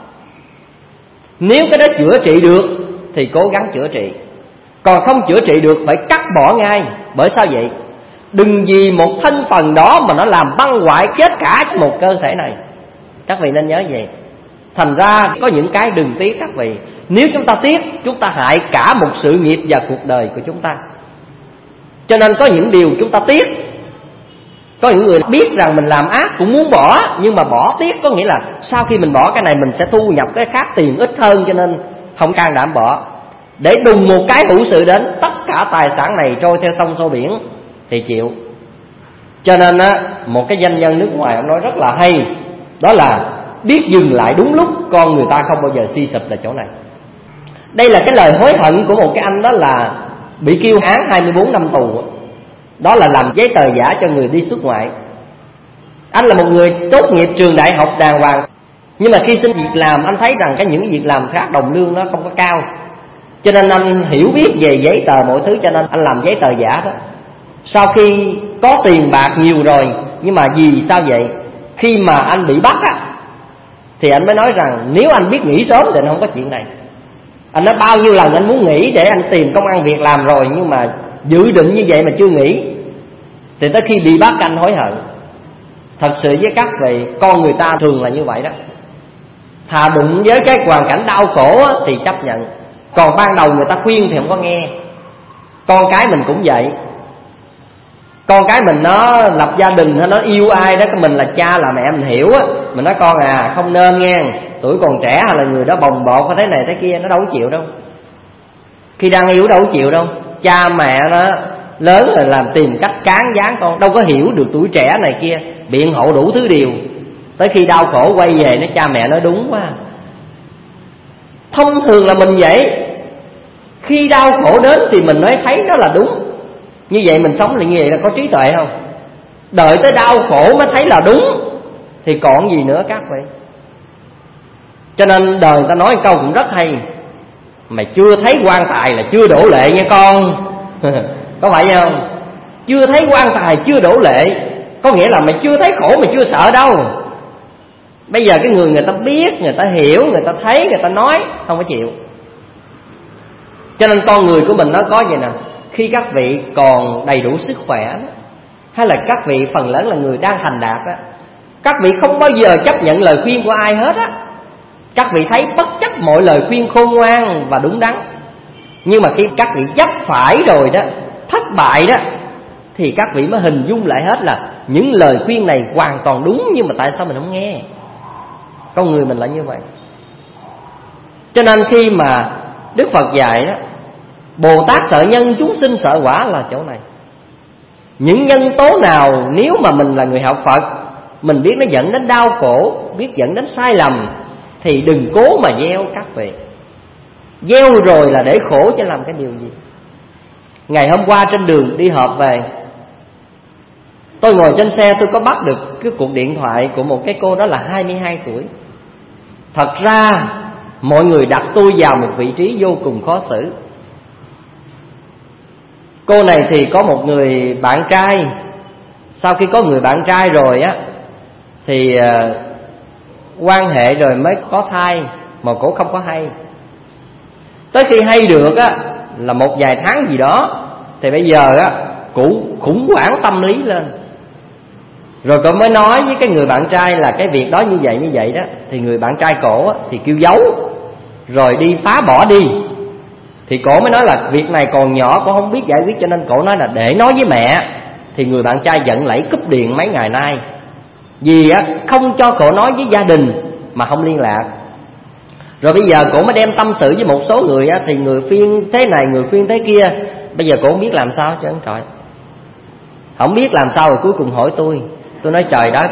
Nếu cái đó chữa trị được thì cố gắng chữa trị, còn không chữa trị được phải cắt bỏ ngay. Bởi sao vậy? Đừng vì một thân phần đó mà nó làm băng hoại chết cả một cơ thể này. Các vị nên nhớ vậy. Thành ra có những cái đừng tiếc các vị. Nếu chúng ta tiếc, chúng ta hại cả một sự nghiệp và cuộc đời của chúng ta. Cho nên có những điều chúng ta tiếc. Có những người biết rằng mình làm ác cũng muốn bỏ, nhưng mà bỏ tiếc, có nghĩa là sau khi mình bỏ cái này mình sẽ thu nhập cái khác tiền ít hơn, cho nên không can đảm bỏ. Để đùng một cái hữu sự đến, tất cả tài sản này trôi theo sông xô biển thì chịu. Cho nên á, một cái doanh nhân nước ngoài ông nói rất là hay, đó là biết dừng lại đúng lúc, con người ta không bao giờ suy sụp là chỗ này. Đây là cái lời hối hận của một cái anh, đó là bị kêu án 24 năm tù. Đó là làm giấy tờ giả cho người đi xuất ngoại. Anh là một người tốt nghiệp trường đại học đàng hoàng, nhưng mà khi xin việc làm anh thấy rằng những cái việc làm khác đồng lương nó không có cao, cho nên anh hiểu biết về giấy tờ mọi thứ, cho nên anh làm giấy tờ giả đó. Sau khi có tiền bạc nhiều rồi, nhưng mà vì sao vậy? Khi mà anh bị bắt á, thì anh mới nói rằng nếu anh biết nghỉ sớm thì không có chuyện này. Anh nói bao nhiêu lần anh muốn nghỉ để anh tìm công ăn việc làm rồi, nhưng mà dự định như vậy mà chưa nghỉ, thì tới khi bị bắt anh hối hận. Thật sự với các vị, con người ta thường là như vậy đó. Thà đụng với cái hoàn cảnh đau khổ thì chấp nhận, còn ban đầu người ta khuyên thì không có nghe. Con cái mình cũng vậy. Con cái mình nó lập gia đình, nó yêu ai đó, mình là cha là mẹ mình hiểu á, mình nói con à không nên nghe, tuổi còn trẻ hay là người đó bồng bột có thế này thế kia, nó đâu có chịu đâu. Khi đang yêu đâu có chịu đâu. Cha mẹ nó lớn rồi làm tìm cách cán gián con, đâu có hiểu được tuổi trẻ này kia, biện hộ đủ thứ điều. Tới khi đau khổ quay về nó cha mẹ nói đúng quá. Thông thường là mình vậy. Khi đau khổ đến thì mình mới thấy nó là đúng. Như vậy mình sống là như vậy là có trí tuệ không? Đợi tới đau khổ mới thấy là đúng thì còn gì nữa các vị. Cho nên đời người ta nói một câu cũng rất hay: mày chưa thấy quan tài là chưa đổ lệ nha con. Có phải không? Chưa thấy quan tài chưa đổ lệ, có nghĩa là mày chưa thấy khổ mày chưa sợ đâu. Bây giờ cái người ta biết, người ta hiểu, người ta thấy, người ta nói không có chịu. Cho nên con người của mình nó có vậy nè. Khi các vị còn đầy đủ sức khỏe đó, hay là các vị phần lớn là người đang thành đạt đó, các vị không bao giờ chấp nhận lời khuyên của ai hết á. Các vị thấy bất chấp mọi lời khuyên khôn ngoan và đúng đắn. Nhưng mà khi các vị vấp phải rồi đó, thất bại đó, thì các vị mới hình dung lại hết là những lời khuyên này hoàn toàn đúng, nhưng mà tại sao mình không nghe? Con người mình là như vậy. Cho nên khi mà Đức Phật dạy đó, Bồ Tát sợ nhân, chúng sinh sợ quả là chỗ này. Những nhân tố nào nếu mà mình là người học Phật, mình biết nó dẫn đến đau khổ, biết dẫn đến sai lầm, thì đừng cố mà gieo các vị. Gieo rồi là để khổ chứ làm cái điều gì. Ngày hôm qua trên đường đi họp về, tôi ngồi trên xe, tôi có bắt được cái cuộc điện thoại của một cái cô đó là 22 tuổi. Thật ra mọi người đặt tôi vào một vị trí vô cùng khó xử. Cô này thì có một người bạn trai. Sau khi có người bạn trai rồi á, thì quan hệ rồi mới có thai, mà cổ không có hay. Tới khi hay được á là một vài tháng gì đó, thì bây giờ á cổ khủng hoảng tâm lý lên. Rồi cổ mới nói với cái người bạn trai là cái việc đó như vậy đó. Thì người bạn trai cổ á thì kêu giấu, rồi đi phá bỏ đi. Thì cổ mới nói là việc này còn nhỏ, cổ không biết giải quyết, cho nên cổ nói là để nói với mẹ. Thì người bạn trai giận lẫy cúp điện mấy ngày nay, vì á không cho cổ nói với gia đình mà không liên lạc. Rồi bây giờ cổ mới đem tâm sự với một số người á, thì người khuyên thế này, người khuyên thế kia. Bây giờ cổ không biết làm sao chứ trời. Không biết làm sao rồi cuối cùng hỏi tôi. Tôi nói trời đất,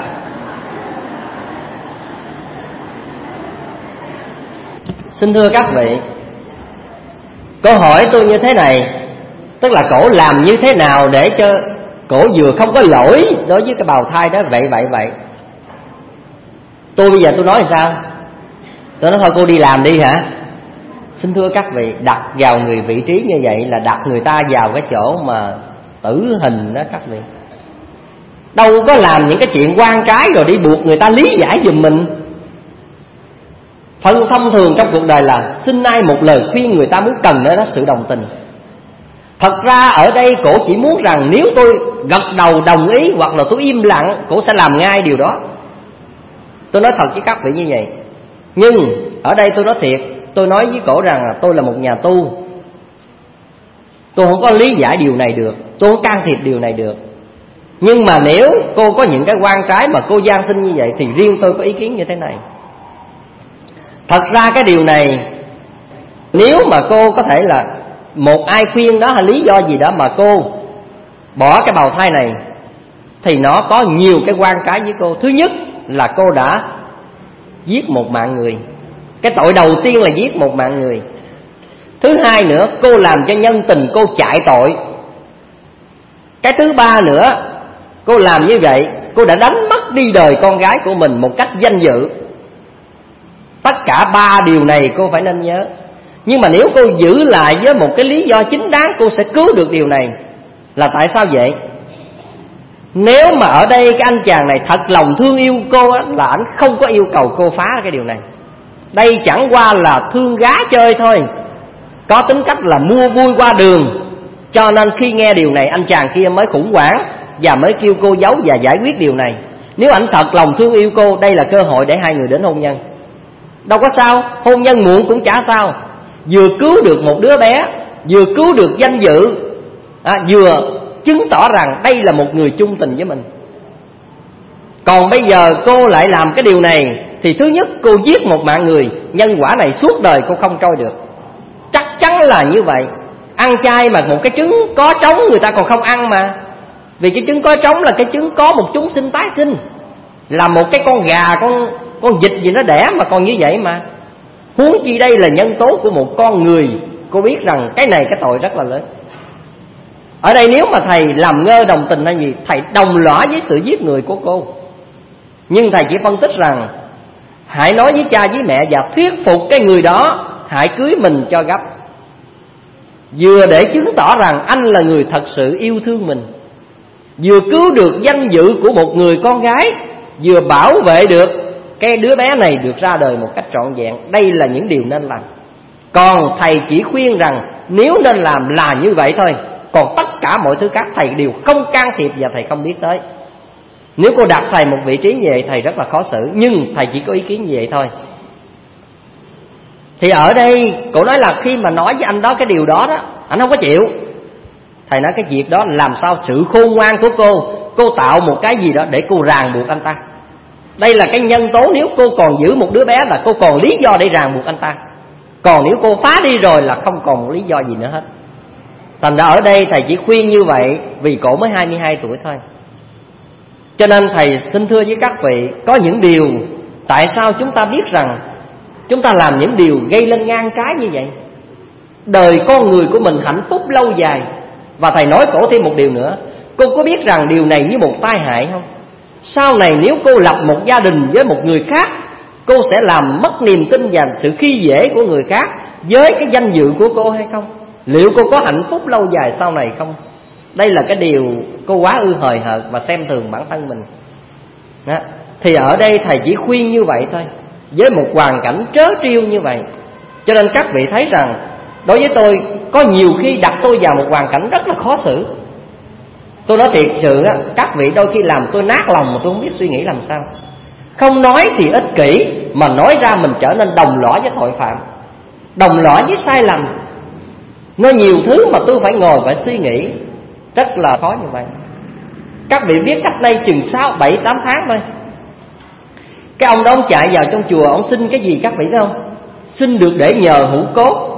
xin thưa các vị, câu hỏi tôi như thế này: Tức là cổ làm như thế nào để cho cổ vừa không có lỗi đối với cái bào thai đó. Vậy tôi bây giờ tôi nói làm sao? Tôi nói thôi cô đi làm đi hả? Xin thưa các vị, đặt vào người vị trí như vậy là đặt người ta vào cái chỗ mà tử hình đó các vị. Đâu có làm những cái chuyện oan trái rồi đi buộc người ta lý giải giùm mình. Phần thông thường trong cuộc đời là xin ai một lời khuyên người ta muốn cần đó là sự đồng tình. Thật ra ở đây cổ chỉ muốn rằng nếu tôi gật đầu đồng ý hoặc là tôi im lặng, cổ sẽ làm ngay điều đó. Tôi nói thật với các vị như vậy. Nhưng ở đây tôi nói thiệt, tôi nói với cổ rằng là tôi là một nhà tu, tôi không có lý giải điều này được, tôi không can thiệp điều này được. Nhưng mà nếu cô có những cái oan trái mà cô gian sinh như vậy thì riêng tôi có ý kiến như thế này. Thật ra cái điều này, nếu mà cô có thể là một ai khuyên đó hay lý do gì đó mà cô bỏ cái bào thai này, thì nó có nhiều cái oan trái với cô. Thứ nhất là cô đã giết một mạng người. Cái tội đầu tiên là giết một mạng người. Thứ hai nữa, cô làm cho nhân tình cô chạy tội. Cái thứ ba nữa, cô làm như vậy, cô đã đánh mất đi đời con gái của mình một cách danh dự. Tất cả ba điều này cô phải nên nhớ. Nhưng mà nếu cô giữ lại với một cái lý do chính đáng, cô sẽ cứu được điều này. Là tại sao vậy? Nếu mà ở đây cái anh chàng này thật lòng thương yêu cô á, là anh không có yêu cầu cô phá cái điều này. Đây chẳng qua là thương gái chơi thôi, có tính cách là mua vui qua đường. Cho nên khi nghe điều này, anh chàng kia mới khủng hoảng và mới kêu cô giấu và giải quyết điều này. Nếu anh thật lòng thương yêu cô, đây là cơ hội để hai người đến hôn nhân. Đâu có sao, hôn nhân muộn cũng chả sao. Vừa cứu được một đứa bé, vừa cứu được danh dự, vừa chứng tỏ rằng đây là một người chung tình với mình. Còn bây giờ cô lại làm cái điều này thì thứ nhất, cô giết một mạng người, nhân quả này suốt đời cô không trôi được. Chắc chắn là như vậy. Ăn chay mà một cái trứng có trống người ta còn không ăn mà. Vì cái trứng có trống là cái trứng có một chúng sinh tái sinh. Là một cái con gà, con vịt gì nó đẻ mà còn như vậy mà. Huống chi đây là nhân tố của một con người. Cô biết rằng cái này cái tội rất là lớn. Ở đây nếu mà thầy làm ngơ đồng tình hay gì, thầy đồng lõa với sự giết người của cô. Nhưng thầy chỉ phân tích rằng hãy nói với cha với mẹ và thuyết phục cái người đó hãy cưới mình cho gấp. Vừa để chứng tỏ rằng anh là người thật sự yêu thương mình, vừa cứu được danh dự của một người con gái, vừa bảo vệ được cái đứa bé này được ra đời một cách trọn vẹn. Đây là những điều nên làm. Còn thầy chỉ khuyên rằng nếu nên làm là như vậy thôi. Còn tất cả mọi thứ khác thầy đều không can thiệp và thầy không biết tới. Nếu cô đặt thầy một vị trí như vậy, thầy rất là khó xử. Nhưng thầy chỉ có ý kiến như vậy thôi. Thì ở đây cô nói là khi mà nói với anh đó cái điều đó đó, anh không có chịu. Thầy nói cái việc đó làm sao sự khôn ngoan của cô tạo một cái gì đó để cô ràng buộc anh ta. Đây là cái nhân tố. Nếu cô còn giữ một đứa bé là cô còn lý do để ràng buộc anh ta. Còn nếu cô phá đi rồi là không còn một lý do gì nữa hết. Thành ra ở đây thầy chỉ khuyên như vậy vì cổ mới 22 tuổi thôi. Cho nên thầy xin thưa với các vị, có những điều tại sao chúng ta biết rằng chúng ta làm những điều gây lên ngang trái như vậy, đời con người của mình hạnh phúc lâu dài. Và thầy nói cổ thêm một điều nữa. Cô có biết rằng điều này như một tai hại không? Sau này nếu cô lập một gia đình với một người khác, cô sẽ làm mất niềm tin và sự khi dễ của người khác với cái danh dự của cô hay không? Liệu cô có hạnh phúc lâu dài sau này không? Đây là cái điều cô quá ư hời hợt và xem thường bản thân mình đó. Thì ở đây thầy chỉ khuyên như vậy thôi, với một hoàn cảnh trớ trêu như vậy. Cho nên các vị thấy rằng đối với tôi, có nhiều khi đặt tôi vào một hoàn cảnh rất là khó xử. Tôi nói thiệt sự á, các vị đôi khi làm tôi nát lòng mà tôi không biết suy nghĩ làm sao. Không nói thì ích kỷ, mà nói ra mình trở nên đồng lõa với tội phạm, đồng lõa với sai lầm. Nó nhiều thứ mà tôi phải ngồi phải suy nghĩ, rất là khó như vậy. Các vị biết cách đây chừng 6-7-8 tháng thôi, cái ông đó ông chạy vào trong chùa, ông xin cái gì các vị biết không? Xin được để nhờ hũ cốt.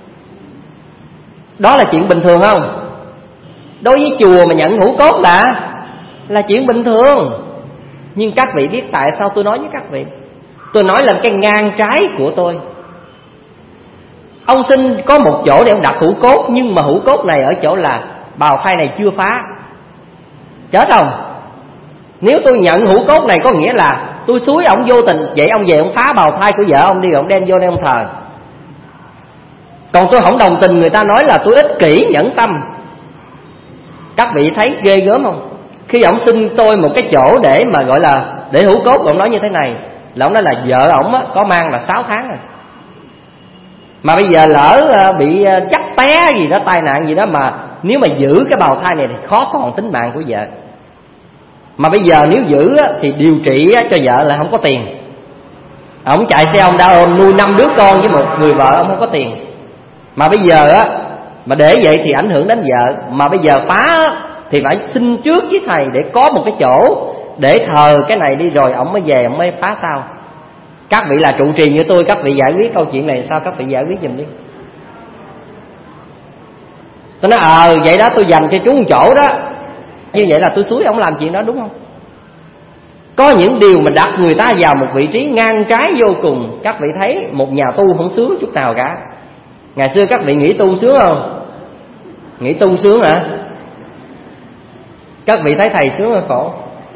Đó là chuyện bình thường không? Đối với chùa mà nhận hũ cốt là chuyện bình thường. Nhưng các vị biết tại sao tôi nói với các vị? Tôi nói là cái ngang trái của tôi. Ông xin có một chỗ để ông đặt hũ cốt, nhưng mà hũ cốt này ở chỗ là bào thai này chưa phá. Chết không? Nếu tôi nhận hũ cốt này có nghĩa là tôi xúi ông vô tình, vậy ông về ông phá bào thai của vợ ông đi, ông đem vô đây ông thờ. Còn tôi không đồng tình người ta nói là tôi ích kỷ nhẫn tâm. Các vị thấy ghê gớm không? Khi ông xin tôi một cái chỗ để mà gọi là để hũ cốt, ông nói như thế này là ông nói là vợ ổng có mang là 6 tháng rồi. Mà bây giờ lỡ bị chắc té gì đó, tai nạn gì đó, mà nếu mà giữ cái bào thai này thì khó còn tính mạng của vợ. Mà bây giờ nếu giữ thì điều trị cho vợ là không có tiền. Ông chạy xe ông đã ôm nuôi 5 đứa con với một người vợ, ông không có tiền. Mà bây giờ mà để vậy thì ảnh hưởng đến vợ. Mà bây giờ phá thì phải xin trước với thầy để có một cái chỗ để thờ cái này đi, rồi ông mới về ông mới phá sau. Các vị là trụ trì như tôi, các vị giải quyết câu chuyện này sao? Các vị giải quyết giùm đi. Tôi nói vậy đó, tôi dành cho chú một chỗ đó. Như vậy là tôi xúi ông làm chuyện đó, đúng không? Có những điều mà đặt người ta vào một vị trí ngang trái vô cùng. Các vị thấy một nhà tu không sướng chút nào cả. Ngày xưa các vị nghĩ tu sướng không? Nghĩ tu sướng hả? Các vị thấy thầy sướng hay khổ?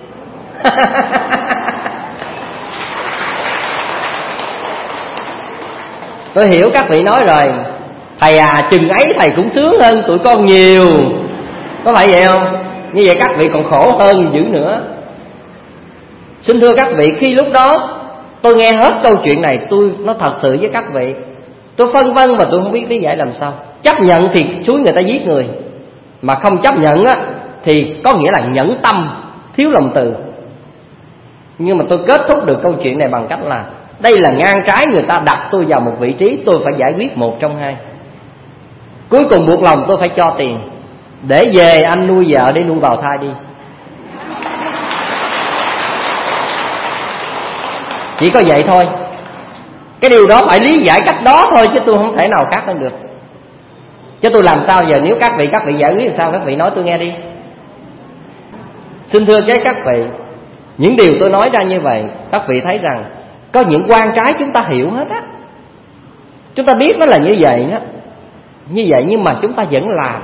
Tôi hiểu các vị nói rồi, thầy chừng ấy thầy cũng sướng hơn tụi con nhiều. Có phải vậy không? Như vậy các vị còn khổ hơn dữ nữa. Xin thưa các vị, khi lúc đó tôi nghe hết câu chuyện này, tôi nói thật sự với các vị, tôi phân vân và tôi không biết lý giải làm sao. Chấp nhận thì xúi người ta giết người, mà không chấp nhận thì có nghĩa là nhẫn tâm, thiếu lòng từ. Nhưng mà tôi kết thúc được câu chuyện này bằng cách là đây là ngang trái, người ta đặt tôi vào một vị trí, tôi phải giải quyết một trong hai. Cuối cùng buộc lòng tôi phải cho tiền để về anh nuôi vợ để nuôi bào thai đi. Chỉ có vậy thôi. Cái điều đó phải lý giải cách đó thôi, chứ tôi không thể nào khác hơn được. Chứ tôi làm sao giờ? Nếu các vị giải quyết làm sao? Các vị nói tôi nghe đi. Xin thưa các vị, những điều tôi nói ra như vậy, các vị thấy rằng có những quan trái chúng ta hiểu hết á. Chúng ta biết nó là như vậy đó, như vậy, nhưng mà chúng ta vẫn làm,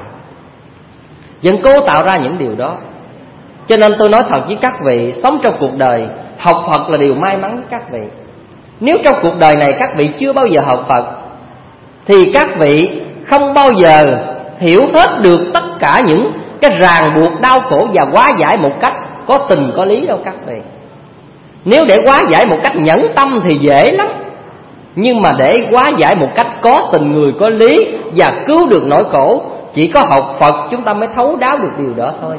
vẫn cố tạo ra những điều đó. Cho nên tôi nói thật với các vị, sống trong cuộc đời, học Phật là điều may mắn với các vị. Nếu trong cuộc đời này các vị chưa bao giờ học Phật thì các vị không bao giờ hiểu hết được tất cả những cái ràng buộc đau khổ và hóa giải một cách có tình có lý đâu các vị. Nếu để hóa giải một cách nhẫn tâm thì dễ lắm, nhưng mà để hóa giải một cách có tình người có lý và cứu được nỗi khổ, chỉ có học Phật chúng ta mới thấu đáo được điều đó thôi.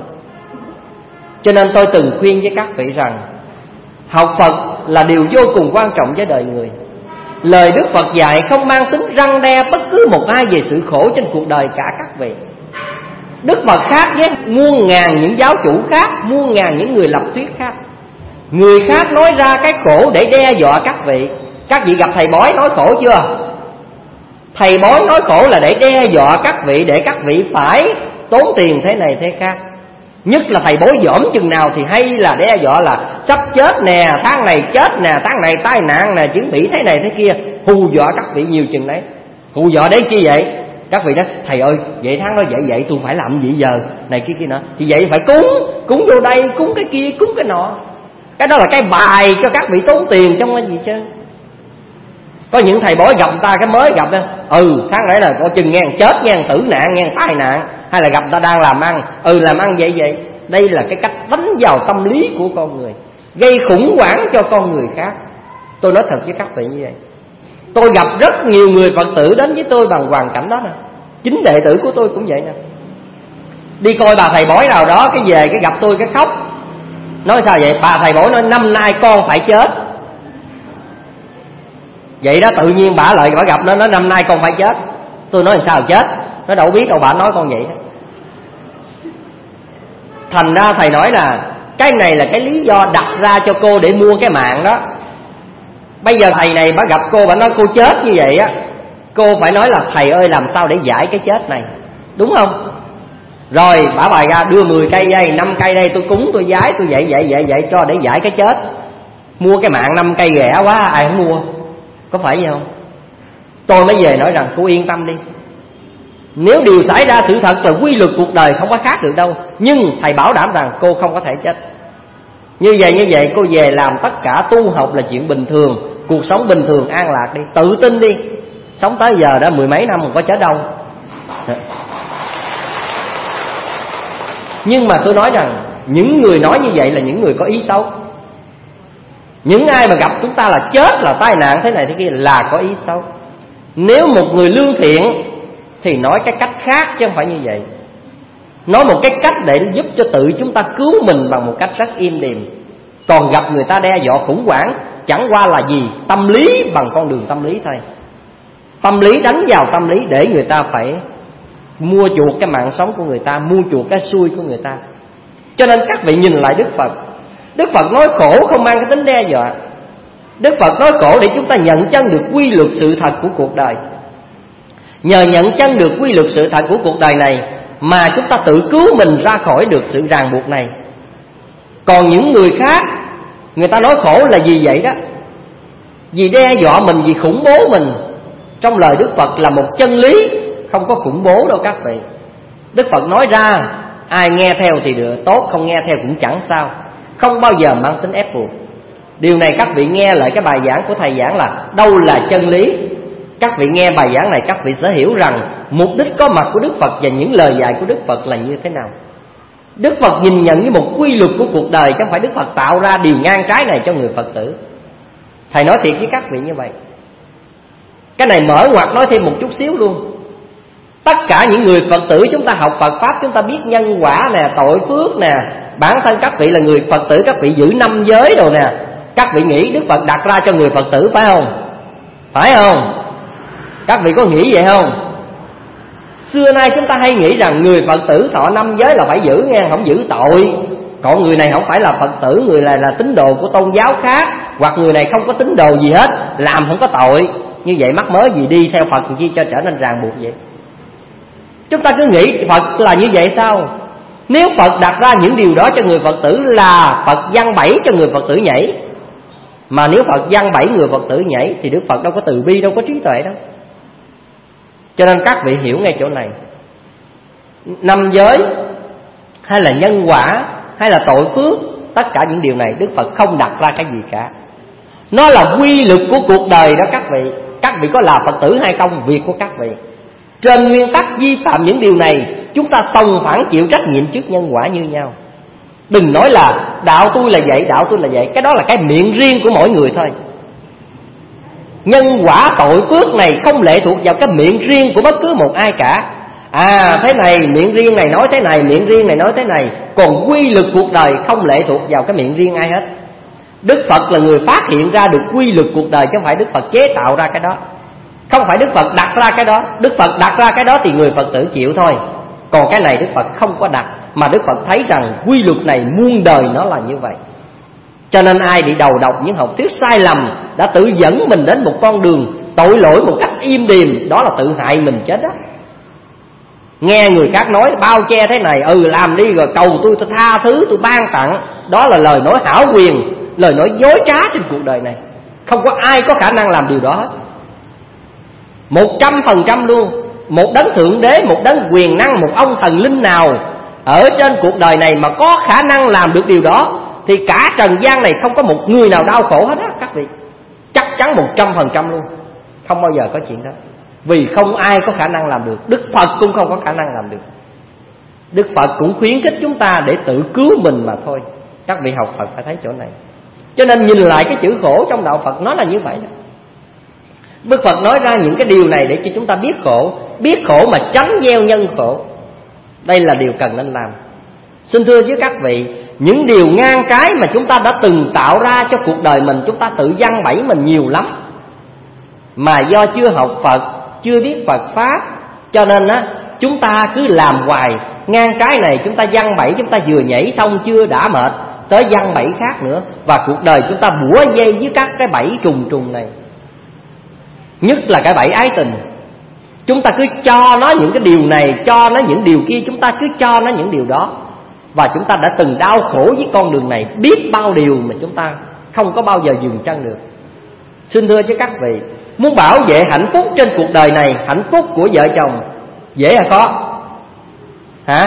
Cho nên tôi từng khuyên với các vị rằng học Phật là điều vô cùng quan trọng với đời người. Lời Đức Phật dạy không mang tính răn đe bất cứ một ai về sự khổ trên cuộc đời cả các vị. Đức Phật khác với muôn ngàn những giáo chủ khác, muôn ngàn những người lập thuyết khác. Người khác nói ra cái khổ để đe dọa các vị. Các vị gặp thầy bói nói khổ chưa? Thầy bói nói khổ là để đe dọa các vị, để các vị phải tốn tiền thế này thế khác. Nhất là thầy bói dỏm chừng nào thì hay là đe dọa là sắp chết nè, tháng này chết nè, tháng này tai nạn nè, chuẩn bị thế này thế kia, hù dọa các vị nhiều chừng đấy. Hù dọa đấy chi vậy? Các vị nói thầy ơi, vậy tháng đó vậy tôi phải làm gì giờ, này kia nọ. Thì vậy phải cúng vô đây, cúng cái kia, cúng cái nọ. Cái đó là cái bài cho các vị tốn tiền trong cái gì chứ. Có những thầy bói gặp ta cái mới gặp đó, tháng này là có chừng ngang chết ngang tử nạn ngang tai nạn, hay là gặp ta đang làm ăn, làm ăn vậy. Đây là cái cách đánh vào tâm lý của con người, gây khủng hoảng cho con người khác. Tôi nói thật với các vị như vậy. Tôi gặp rất nhiều người Phật tử đến với tôi bằng hoàn cảnh đó nè. Chính đệ tử của tôi cũng vậy nè. Đi coi bà thầy bói nào đó, cái về cái gặp tôi cái khóc. Nói sao vậy? Bà thầy bói nói năm nay con phải chết. Vậy đó, tự nhiên bả lại bả gặp nó nói năm nay con phải chết. Tôi nói làm sao chết? Nó đâu biết đâu, bả nói con vậy đó. Thành ra thầy nói là cái này là cái lý do đặt ra cho cô để mua cái mạng đó. Bây giờ thầy này bả gặp cô, bả nói cô chết như vậy á, cô phải nói là thầy ơi làm sao để giải cái chết này, đúng không? Rồi bả bài ra đưa 10 cây đây, 5 cây đây, tôi cúng tôi vái tôi vậy cho để giải cái chết. Mua cái mạng 5 cây rẻ quá ai không mua, có phải vậy không? Tôi mới về nói rằng cô yên tâm đi, nếu điều xảy ra sự thật là quy luật cuộc đời không có khác được đâu, nhưng thầy bảo đảm rằng cô không có thể chết. Như vậy cô về làm tất cả tu học là chuyện bình thường, cuộc sống bình thường an lạc đi, tự tin đi. Sống tới giờ đã 10 mấy năm không có chết đâu. Nhưng mà tôi nói rằng những người nói như vậy là những người có ý xấu. Những ai mà gặp chúng ta là chết, là tai nạn thế này thế kia là có ý xấu. Nếu một người lương thiện thì nói cái cách khác chứ không phải như vậy. Nói một cái cách để giúp cho tự chúng ta cứu mình bằng một cách rất im điềm. Còn gặp người ta đe dọa khủng hoảng, chẳng qua là gì? Tâm lý, bằng con đường tâm lý thôi. Tâm lý đánh vào tâm lý để người ta phải mua chuộc cái mạng sống của người ta, mua chuộc cái xui của người ta. Cho nên các vị nhìn lại Đức Phật. Đức Phật nói khổ không mang cái tính đe dọa. Đức Phật nói khổ để chúng ta nhận chân được quy luật sự thật của cuộc đời. Nhờ nhận chân được quy luật sự thật của cuộc đời này mà chúng ta tự cứu mình ra khỏi được sự ràng buộc này. Còn những người khác, người ta nói khổ là gì vậy đó? Vì đe dọa mình, vì khủng bố mình. Trong lời Đức Phật là một chân lý, không có khủng bố đâu các vị. Đức Phật nói ra, ai nghe theo thì được tốt, không nghe theo cũng chẳng sao, không bao giờ mang tính ép buộc. Điều này các vị nghe lại cái bài giảng của thầy giảng là đâu là chân lý. Các vị nghe bài giảng này, các vị sẽ hiểu rằng mục đích có mặt của Đức Phật và những lời dạy của Đức Phật là như thế nào. Đức Phật nhìn nhận như một quy luật của cuộc đời, chứ không phải Đức Phật tạo ra điều ngang trái này cho người Phật tử. Thầy nói thiệt với các vị như vậy. Cái này mở ngoặt nói thêm một chút xíu luôn. Tất cả những người Phật tử chúng ta học Phật Pháp, chúng ta biết nhân quả nè, tội phước nè. Bản thân các vị là người Phật tử, các vị giữ 5 giới rồi nè. Các vị nghĩ Đức Phật đặt ra cho người Phật tử phải không? Phải không? Các vị có nghĩ vậy không? Xưa nay chúng ta hay nghĩ rằng người Phật tử thọ 5 giới là phải giữ nghe, không giữ tội. Còn người này không phải là Phật tử, người này là tín đồ của tôn giáo khác, hoặc người này không có tín đồ gì hết, làm không có tội. Như vậy mắc mớ gì đi theo Phật chi cho trở nên ràng buộc vậy? Chúng ta cứ nghĩ Phật là như vậy sao? Nếu Phật đặt ra những điều đó cho người Phật tử là Phật giăng bẫy cho người Phật tử nhảy. Mà nếu Phật giăng bẫy người Phật tử nhảy thì Đức Phật đâu có từ bi, đâu có trí tuệ đâu. Cho nên các vị hiểu ngay chỗ này. 5 giới hay là nhân quả hay là tội phước, tất cả những điều này Đức Phật không đặt ra cái gì cả. Nó là quy luật của cuộc đời đó các vị. Các vị có là Phật tử hay không, việc của các vị. Trên nguyên tắc vi phạm những điều này, chúng ta song phẳng chịu trách nhiệm trước nhân quả như nhau. Đừng nói là đạo tôi là vậy, đạo tôi là vậy. Cái đó là cái miệng riêng của mỗi người thôi. Nhân quả tội phước này không lệ thuộc vào cái miệng riêng của bất cứ một ai cả. Thế này miệng riêng này nói thế này, miệng riêng này nói thế này. Còn quy luật cuộc đời không lệ thuộc vào cái miệng riêng ai hết. Đức Phật là người phát hiện ra được quy luật cuộc đời, chứ không phải Đức Phật chế tạo ra cái đó. Không phải Đức Phật đặt ra cái đó. Đức Phật đặt ra cái đó thì người Phật tử chịu thôi. Còn cái này Đức Phật không có đặt, mà Đức Phật thấy rằng quy luật này muôn đời nó là như vậy. Cho nên ai bị đầu độc những học thuyết sai lầm đã tự dẫn mình đến một con đường tội lỗi một cách im điềm, đó là tự hại mình chết đó. Nghe người khác nói bao che thế này, làm đi rồi cầu tôi tha thứ, tôi ban tặng. Đó là lời nói hão quyền, lời nói dối trá trên cuộc đời này. Không có ai có khả năng làm điều đó hết, 100% luôn. Một đấng thượng đế, một đấng quyền năng, một ông thần linh nào ở trên cuộc đời này mà có khả năng làm được điều đó thì cả trần gian này không có một người nào đau khổ hết á các vị. Chắc chắn 100% luôn. Không bao giờ có chuyện đó. Vì không ai có khả năng làm được. Đức Phật cũng không có khả năng làm được. Đức Phật cũng khuyến khích chúng ta để tự cứu mình mà thôi. Các vị học Phật phải thấy chỗ này. Cho nên nhìn lại cái chữ khổ trong đạo Phật nó là như vậy đó. Đức Phật nói ra những cái điều này để cho chúng ta biết khổ mà tránh gieo nhân khổ. Đây là điều cần nên làm. Xin thưa với các vị, những điều ngang trái mà chúng ta đã từng tạo ra cho cuộc đời mình, chúng ta tự giăng bẫy mình nhiều lắm. Mà do chưa học Phật, chưa biết Phật Pháp, cho nên chúng ta cứ làm hoài. Ngang trái này chúng ta giăng bẫy, chúng ta vừa nhảy xong chưa đã mệt, tới giăng bẫy khác nữa. Và cuộc đời chúng ta bủa dây với các cái bẫy trùng này. Nhất là cái bẫy ái tình. Chúng ta cứ cho nó những cái điều này, cho nó những điều kia, chúng ta cứ cho nó những điều đó. Và chúng ta đã từng đau khổ với con đường này, biết bao điều mà chúng ta không có bao giờ dừng chân được. Xin thưa với các vị, Muốn bảo vệ hạnh phúc trên cuộc đời này, hạnh phúc của vợ chồng dễ hay khó? Hả?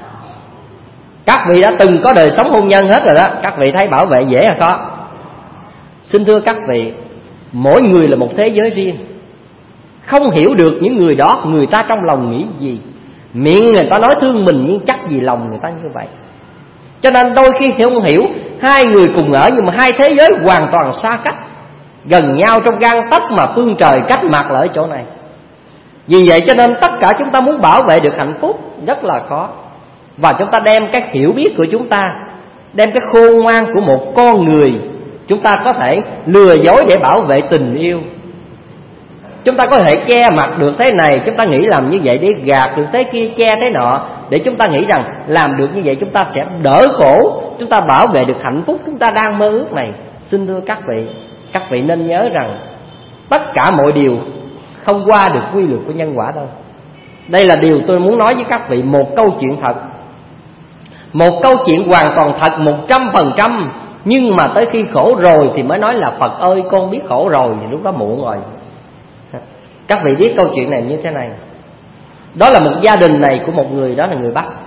Các vị đã từng có đời sống hôn nhân hết rồi đó, các vị thấy bảo vệ dễ hay khó? Xin thưa các vị, mỗi người là một thế giới riêng. Không hiểu được những người đó người ta trong lòng nghĩ gì. Miệng người ta nói thương mình nhưng chắc gì lòng người ta như vậy. Cho nên đôi khi không hiểu, hai người cùng ở nhưng mà hai thế giới hoàn toàn xa cách, gần nhau trong gang tấc mà phương trời cách mặt là ở chỗ này. Vì vậy cho nên tất cả chúng ta muốn bảo vệ được hạnh phúc rất là khó. Và chúng ta đem cái hiểu biết của chúng ta, đem cái khôn ngoan của một con người, chúng ta có thể lừa dối để bảo vệ tình yêu. Chúng ta có thể che mặt được thế này, chúng ta nghĩ làm như vậy để gạt được thế kia, che thế nọ, để chúng ta nghĩ rằng làm được như vậy chúng ta sẽ đỡ khổ, chúng ta bảo vệ được hạnh phúc chúng ta đang mơ ước này. Xin thưa các vị nên nhớ rằng tất cả mọi điều không qua được quy luật của nhân quả đâu. Đây là điều tôi muốn nói với các vị, một câu chuyện thật, một câu chuyện hoàn toàn thật 100%. Nhưng mà tới khi khổ rồi thì mới nói là Phật ơi con biết khổ rồi, thì lúc đó muộn rồi. Các vị biết câu chuyện này như thế này. Đó là một gia đình này của một người, đó là người Bắc.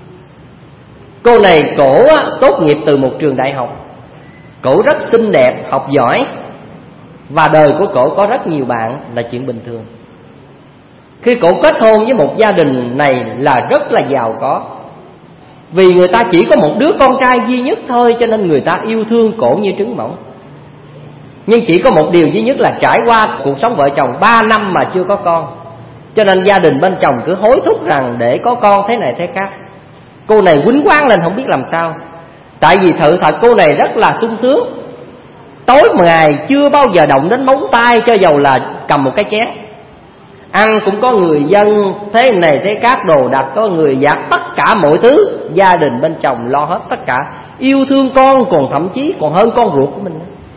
Cô này cổ tốt nghiệp từ một trường đại học. Cổ rất xinh đẹp, học giỏi, và đời của cổ có rất nhiều bạn là chuyện bình thường. Khi cổ kết hôn với một gia đình này là rất là giàu có. Vì người ta chỉ có một đứa con trai duy nhất thôi, cho nên người ta yêu thương cổ như trứng mỏng. Nhưng chỉ có một điều duy nhất là trải qua cuộc sống vợ chồng 3 năm mà chưa có con, cho nên gia đình bên chồng cứ hối thúc rằng để có con thế này thế khác. Cô này quýnh quáng lên không biết làm sao. Tại vì thật cô này rất là sung sướng, tối ngày chưa bao giờ động đến móng tay, cho dầu là cầm một cái chén. Ăn cũng có người dân thế này thế khác, đồ đạc có người giặt, tất cả mọi thứ gia đình bên chồng lo hết tất cả. Yêu thương con, còn thậm chí còn hơn con ruột của mình.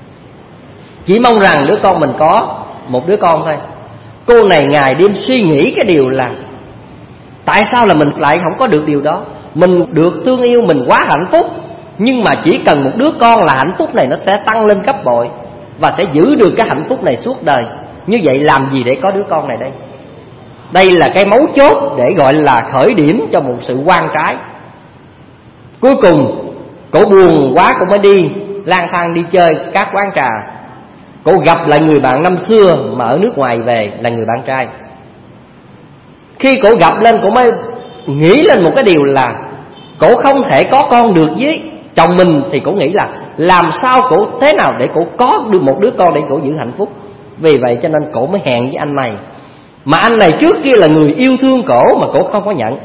Chỉ mong rằng đứa con mình có một đứa con thôi. Cô này ngày đêm suy nghĩ cái điều là tại sao là mình lại không có được điều đó. Mình được thương yêu, mình quá hạnh phúc, nhưng mà chỉ cần một đứa con là hạnh phúc này nó sẽ tăng lên gấp bội, và sẽ giữ được cái hạnh phúc này suốt đời. Như vậy làm gì để có đứa con này đây? Đây là cái mấu chốt để gọi là khởi điểm cho một sự oan trái. Cuối cùng cổ buồn quá, cổ mới đi lang thang đi chơi các quán trà. Cổ gặp lại người bạn năm xưa mà ở nước ngoài về, là người bạn trai. Khi cổ gặp lên, cổ mới nghĩ lên một cái điều là cổ không thể có con được với chồng mình. Thì cổ nghĩ là làm sao cổ thế nào để cổ có được một đứa con để cổ giữ hạnh phúc. Vì vậy cho nên cổ mới hẹn với anh này. Mà anh này trước kia là người yêu thương cổ mà cổ không có nhận.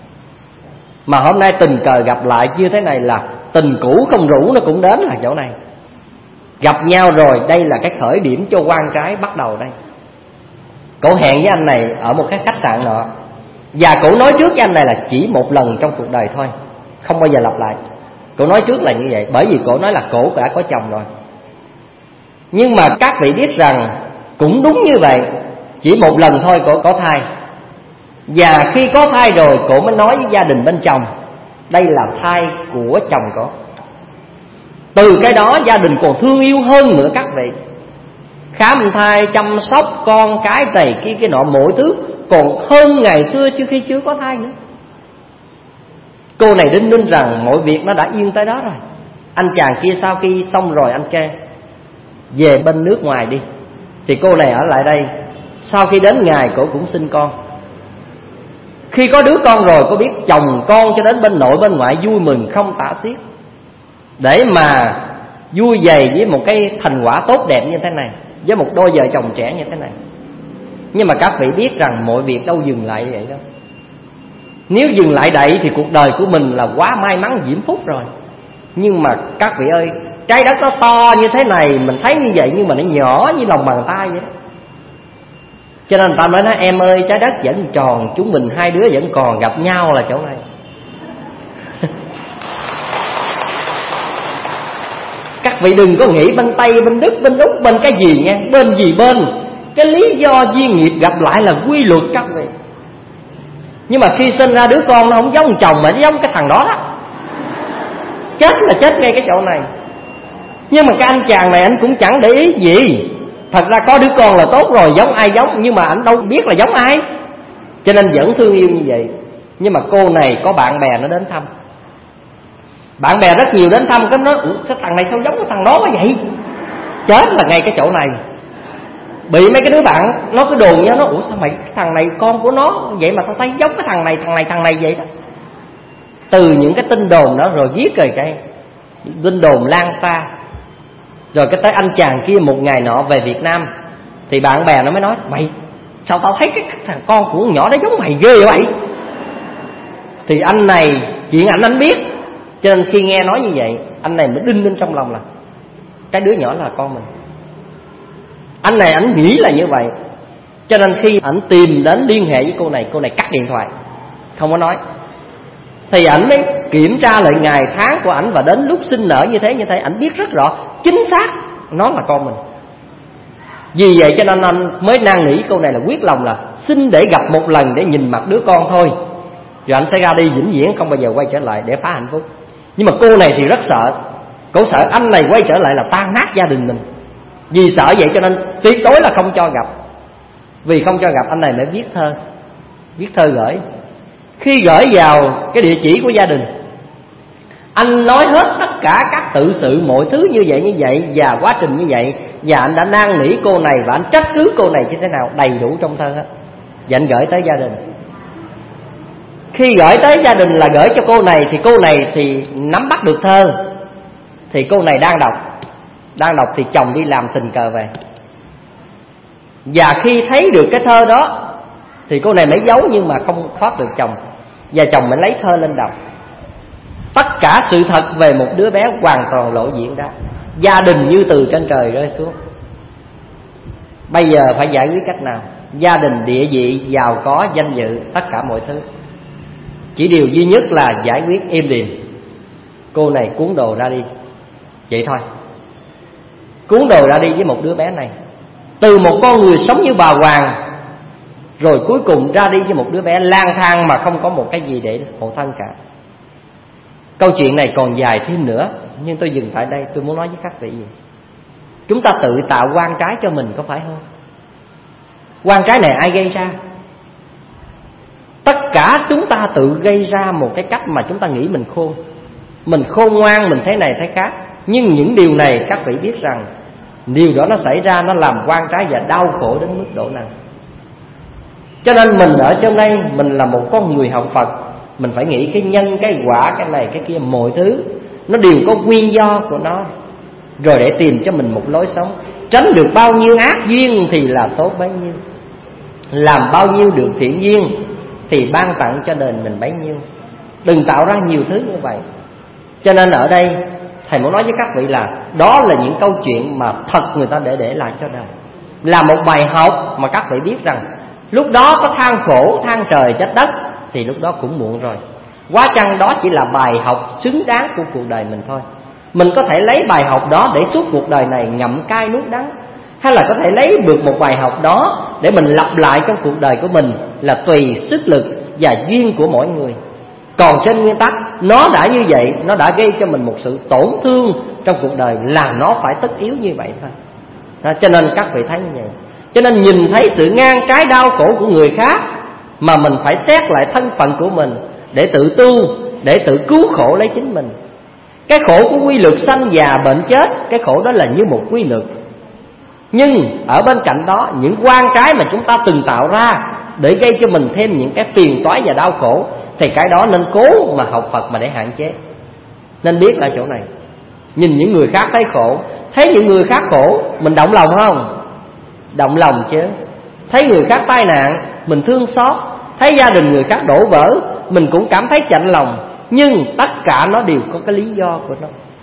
Mà hôm nay tình cờ gặp lại như thế này là tình cũ không rủ nó cũng đến là chỗ này. Gặp nhau rồi, đây là cái khởi điểm cho oan trái bắt đầu đây. Cổ hẹn với anh này ở một cái khách sạn nọ, và cổ nói trước với anh này là chỉ một lần trong cuộc đời thôi, không bao giờ lặp lại. Cổ nói trước là như vậy, bởi vì cổ nói là cổ đã có chồng rồi. Nhưng mà các vị biết rằng cũng đúng như vậy, chỉ một lần thôi cổ có thai. Và khi có thai rồi, cổ mới nói với gia đình bên chồng đây là thai của chồng cổ. Từ cái đó gia đình còn thương yêu hơn nữa các vị. Khám thai, chăm sóc con cái này cái nọ, mọi thứ còn hơn ngày xưa trước khi chưa có thai nữa. Cô này đinh ninh rằng mọi việc nó đã yên tới đó rồi. Anh chàng kia sau khi xong rồi anh kêu về bên nước ngoài đi. Thì cô này ở lại đây. Sau khi đến ngày cổ cũng sinh con. Khi có đứa con rồi, cô biết chồng con cho đến bên nội bên ngoại vui mừng không tả xiết, để mà vui vầy với một cái thành quả tốt đẹp như thế này, với một đôi vợ chồng trẻ như thế này. Nhưng mà các vị biết rằng mọi việc đâu dừng lại vậy đâu. Nếu dừng lại đậy thì cuộc đời của mình là quá may mắn diễm phúc rồi. Nhưng mà các vị ơi, trái đất nó to như thế này, mình thấy như vậy nhưng mà nó nhỏ như lòng bàn tay vậy đó. Cho nên người ta mới nói em ơi trái đất vẫn tròn, chúng mình hai đứa vẫn còn gặp nhau là chỗ này. Các vị đừng có nghĩ bên Tây, bên Đức, bên Úc, bên cái gì nha, bên gì bên. Cái lý do duyên nghiệp gặp lại là quy luật các vị. Nhưng mà khi sinh ra đứa con nó không giống chồng mà nó giống cái thằng đó đó. Chết là chết ngay cái chỗ này. Nhưng mà cái anh chàng này anh cũng chẳng để ý gì. Thật ra có đứa con là tốt rồi, giống ai giống, nhưng mà ảnh đâu biết là giống ai, cho nên vẫn thương yêu như vậy. Nhưng mà cô này có bạn bè nó đến thăm, bạn bè rất nhiều đến thăm, cái nói ủa cái thằng này sao giống cái thằng đó quá vậy. Chết là ngay cái chỗ này bị mấy cái đứa bạn nó cứ đồn nhau, nó ủa sao mày cái thằng này con của nó vậy mà tao thấy giống cái thằng này vậy đó. Từ những cái tin đồn đó rồi viết rồi cái tin đồn lan xa, rồi cái tới anh chàng kia một ngày nọ về Việt Nam thì bạn bè nó mới nói mày sao tao thấy cái thằng con của nhỏ đó giống mày ghê vậy. Thì anh này chuyện anh biết, cho nên khi nghe nói như vậy anh này mới đinh lên trong lòng là cái đứa nhỏ là con mình. Anh này ảnh nghĩ là như vậy, cho nên khi ảnh tìm đến liên hệ với cô này cắt điện thoại không có nói. Thì ảnh mới kiểm tra lại ngày tháng của ảnh, và đến lúc sinh nở như thế ảnh biết rất rõ chính xác nó là con mình. Vì vậy cho nên anh mới năn nỉ cô này là quyết lòng là xin để gặp một lần để nhìn mặt đứa con thôi, rồi anh sẽ ra đi vĩnh viễn không bao giờ quay trở lại để phá hạnh phúc. Nhưng mà cô này thì rất sợ, cô sợ anh này quay trở lại là tan nát gia đình mình. Vì sợ vậy cho nên tuyệt đối là không cho gặp. Vì không cho gặp anh này mới viết thơ gửi. Khi gửi vào cái địa chỉ của gia đình, anh nói hết tất cả các tự sự mọi thứ như vậy và quá trình như vậy, và anh đã năn nỉ cô này và anh trách cứ cô này như thế nào đầy đủ trong thơ hết. Và anh gửi tới gia đình. Khi gửi tới gia đình là gửi cho cô này thì nắm bắt được thơ. Thì cô này đang đọc thì chồng đi làm tình cờ về. Và khi thấy được cái thơ đó thì cô này mới giấu nhưng mà không thoát được chồng, và chồng mới lấy thơ lên đọc. Tất cả sự thật về một đứa bé hoàn toàn lộ diện ra. Gia đình như từ trên trời rơi xuống. Bây giờ phải giải quyết cách nào? Gia đình địa vị, giàu có, danh dự, tất cả mọi thứ, chỉ điều duy nhất là giải quyết êm đềm. Cô này cuốn đồ ra đi, vậy thôi. Cuốn đồ ra đi với một đứa bé này. Từ một con người sống như bà Hoàng, rồi cuối cùng ra đi với một đứa bé lang thang mà không có một cái gì để hộ thân cả. Câu chuyện này còn dài thêm nữa, nhưng tôi dừng tại đây. Tôi muốn nói với các vị gì? Chúng ta tự tạo oan trái cho mình có phải không? Oan trái này ai gây ra? Tất cả chúng ta tự gây ra một cái cách mà chúng ta nghĩ mình khôn ngoan, mình thế này thế khác. Nhưng những điều này các vị biết rằng điều đó nó xảy ra, nó làm oan trái và đau khổ đến mức độ nào. Cho nên mình ở trên đây, mình là một con người học Phật, mình phải nghĩ cái nhân, cái quả, cái này, cái kia, mọi thứ nó đều có nguyên do của nó, rồi để tìm cho mình một lối sống. Tránh được bao nhiêu ác duyên thì là tốt bấy nhiêu, làm bao nhiêu được thiện duyên thì ban tặng cho đời mình bấy nhiêu. Đừng tạo ra nhiều thứ như vậy. Cho nên ở đây thầy muốn nói với các vị là đó là những câu chuyện mà thật người ta để lại cho đời, là một bài học mà các vị biết rằng lúc đó có than khổ, than trời trách đất thì lúc đó cũng muộn rồi. Quá chăng đó chỉ là bài học xứng đáng của cuộc đời mình thôi. Mình có thể lấy bài học đó để suốt cuộc đời này ngậm cay nuốt đắng, hay là có thể lấy được một bài học đó để mình lặp lại trong cuộc đời của mình, là tùy sức lực và duyên của mỗi người. Còn trên nguyên tắc nó đã như vậy, nó đã gây cho mình một sự tổn thương trong cuộc đời, là nó phải tất yếu như vậy thôi. Cho nên các vị thấy như vậy. Cho nên nhìn thấy sự ngang trái đau khổ của người khác mà mình phải xét lại thân phận của mình để tự tu, để tự cứu khổ lấy chính mình. Cái khổ của quy luật sanh già bệnh chết, cái khổ đó là như một quy luật. Nhưng ở bên cạnh đó, những oan trái mà chúng ta từng tạo ra để gây cho mình thêm những cái phiền toái và đau khổ, thì cái đó nên cố mà học Phật mà để hạn chế. Nên biết ở chỗ này, nhìn những người khác thấy khổ, thấy những người khác khổ, mình động lòng không? Động lòng chứ. Thấy người khác tai nạn, mình thương xót. Thấy gia đình người khác đổ vỡ, mình cũng cảm thấy chạnh lòng. Nhưng tất cả nó đều có cái lý do của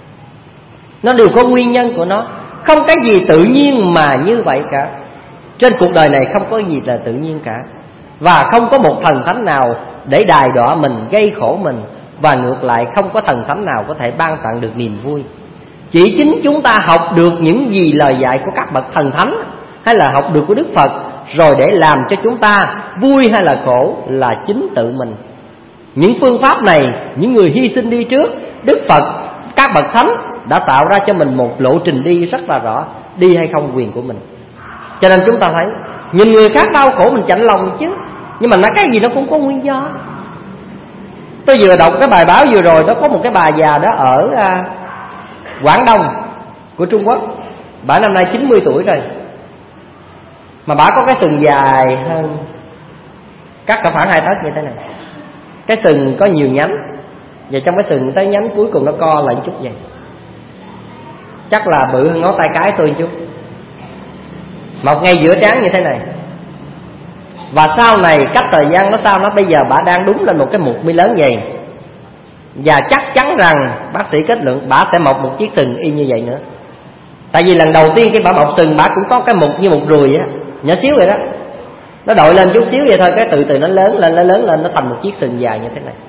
nó đều có nguyên nhân của nó. Không cái gì tự nhiên mà như vậy cả. Trên cuộc đời này không có gì là tự nhiên cả. Và không có một thần thánh nào để đài đọa mình, gây khổ mình. Và ngược lại không có thần thánh nào có thể ban tặng được niềm vui. Chỉ chính chúng ta học được những gì lời dạy của các bậc thần thánh, hay là học được của Đức Phật, rồi để làm cho chúng ta vui hay là khổ là chính tự mình. Những phương pháp này, những người hy sinh đi trước, Đức Phật, các bậc thánh đã tạo ra cho mình một lộ trình đi rất là rõ. Đi hay không quyền của mình. Cho nên chúng ta thấy nhìn người khác đau khổ mình chạnh lòng chứ, nhưng mà cái gì nó cũng có nguyên do. Tôi vừa đọc cái bài báo vừa rồi đó, có một cái bà già đó ở Quảng Đông của Trung Quốc. Bà năm nay 90 tuổi rồi, mà bà có cái sừng dài hơn, cắt cả khoảng 2 tấc như thế này. Cái sừng có nhiều nhánh, và trong cái sừng tới nhánh cuối cùng nó co lại chút vậy, chắc là bự hơn ngón tay cái tôi một chút, mọc ngay giữa trán như thế này. Và sau này cách thời gian nó sau nó bây giờ bà đang đúng lên một cái mụt mi lớn vậy. Và chắc chắn rằng bác sĩ kết luận bà sẽ mọc một chiếc sừng y như vậy nữa. Tại vì lần đầu tiên khi bà mọc sừng, bà cũng có cái mụt như một ruồi á, nhỏ xíu vậy đó. Nó đội lên chút xíu vậy thôi, cái từ từ nó lớn lên, nó thành một chiếc sừng dài như thế này.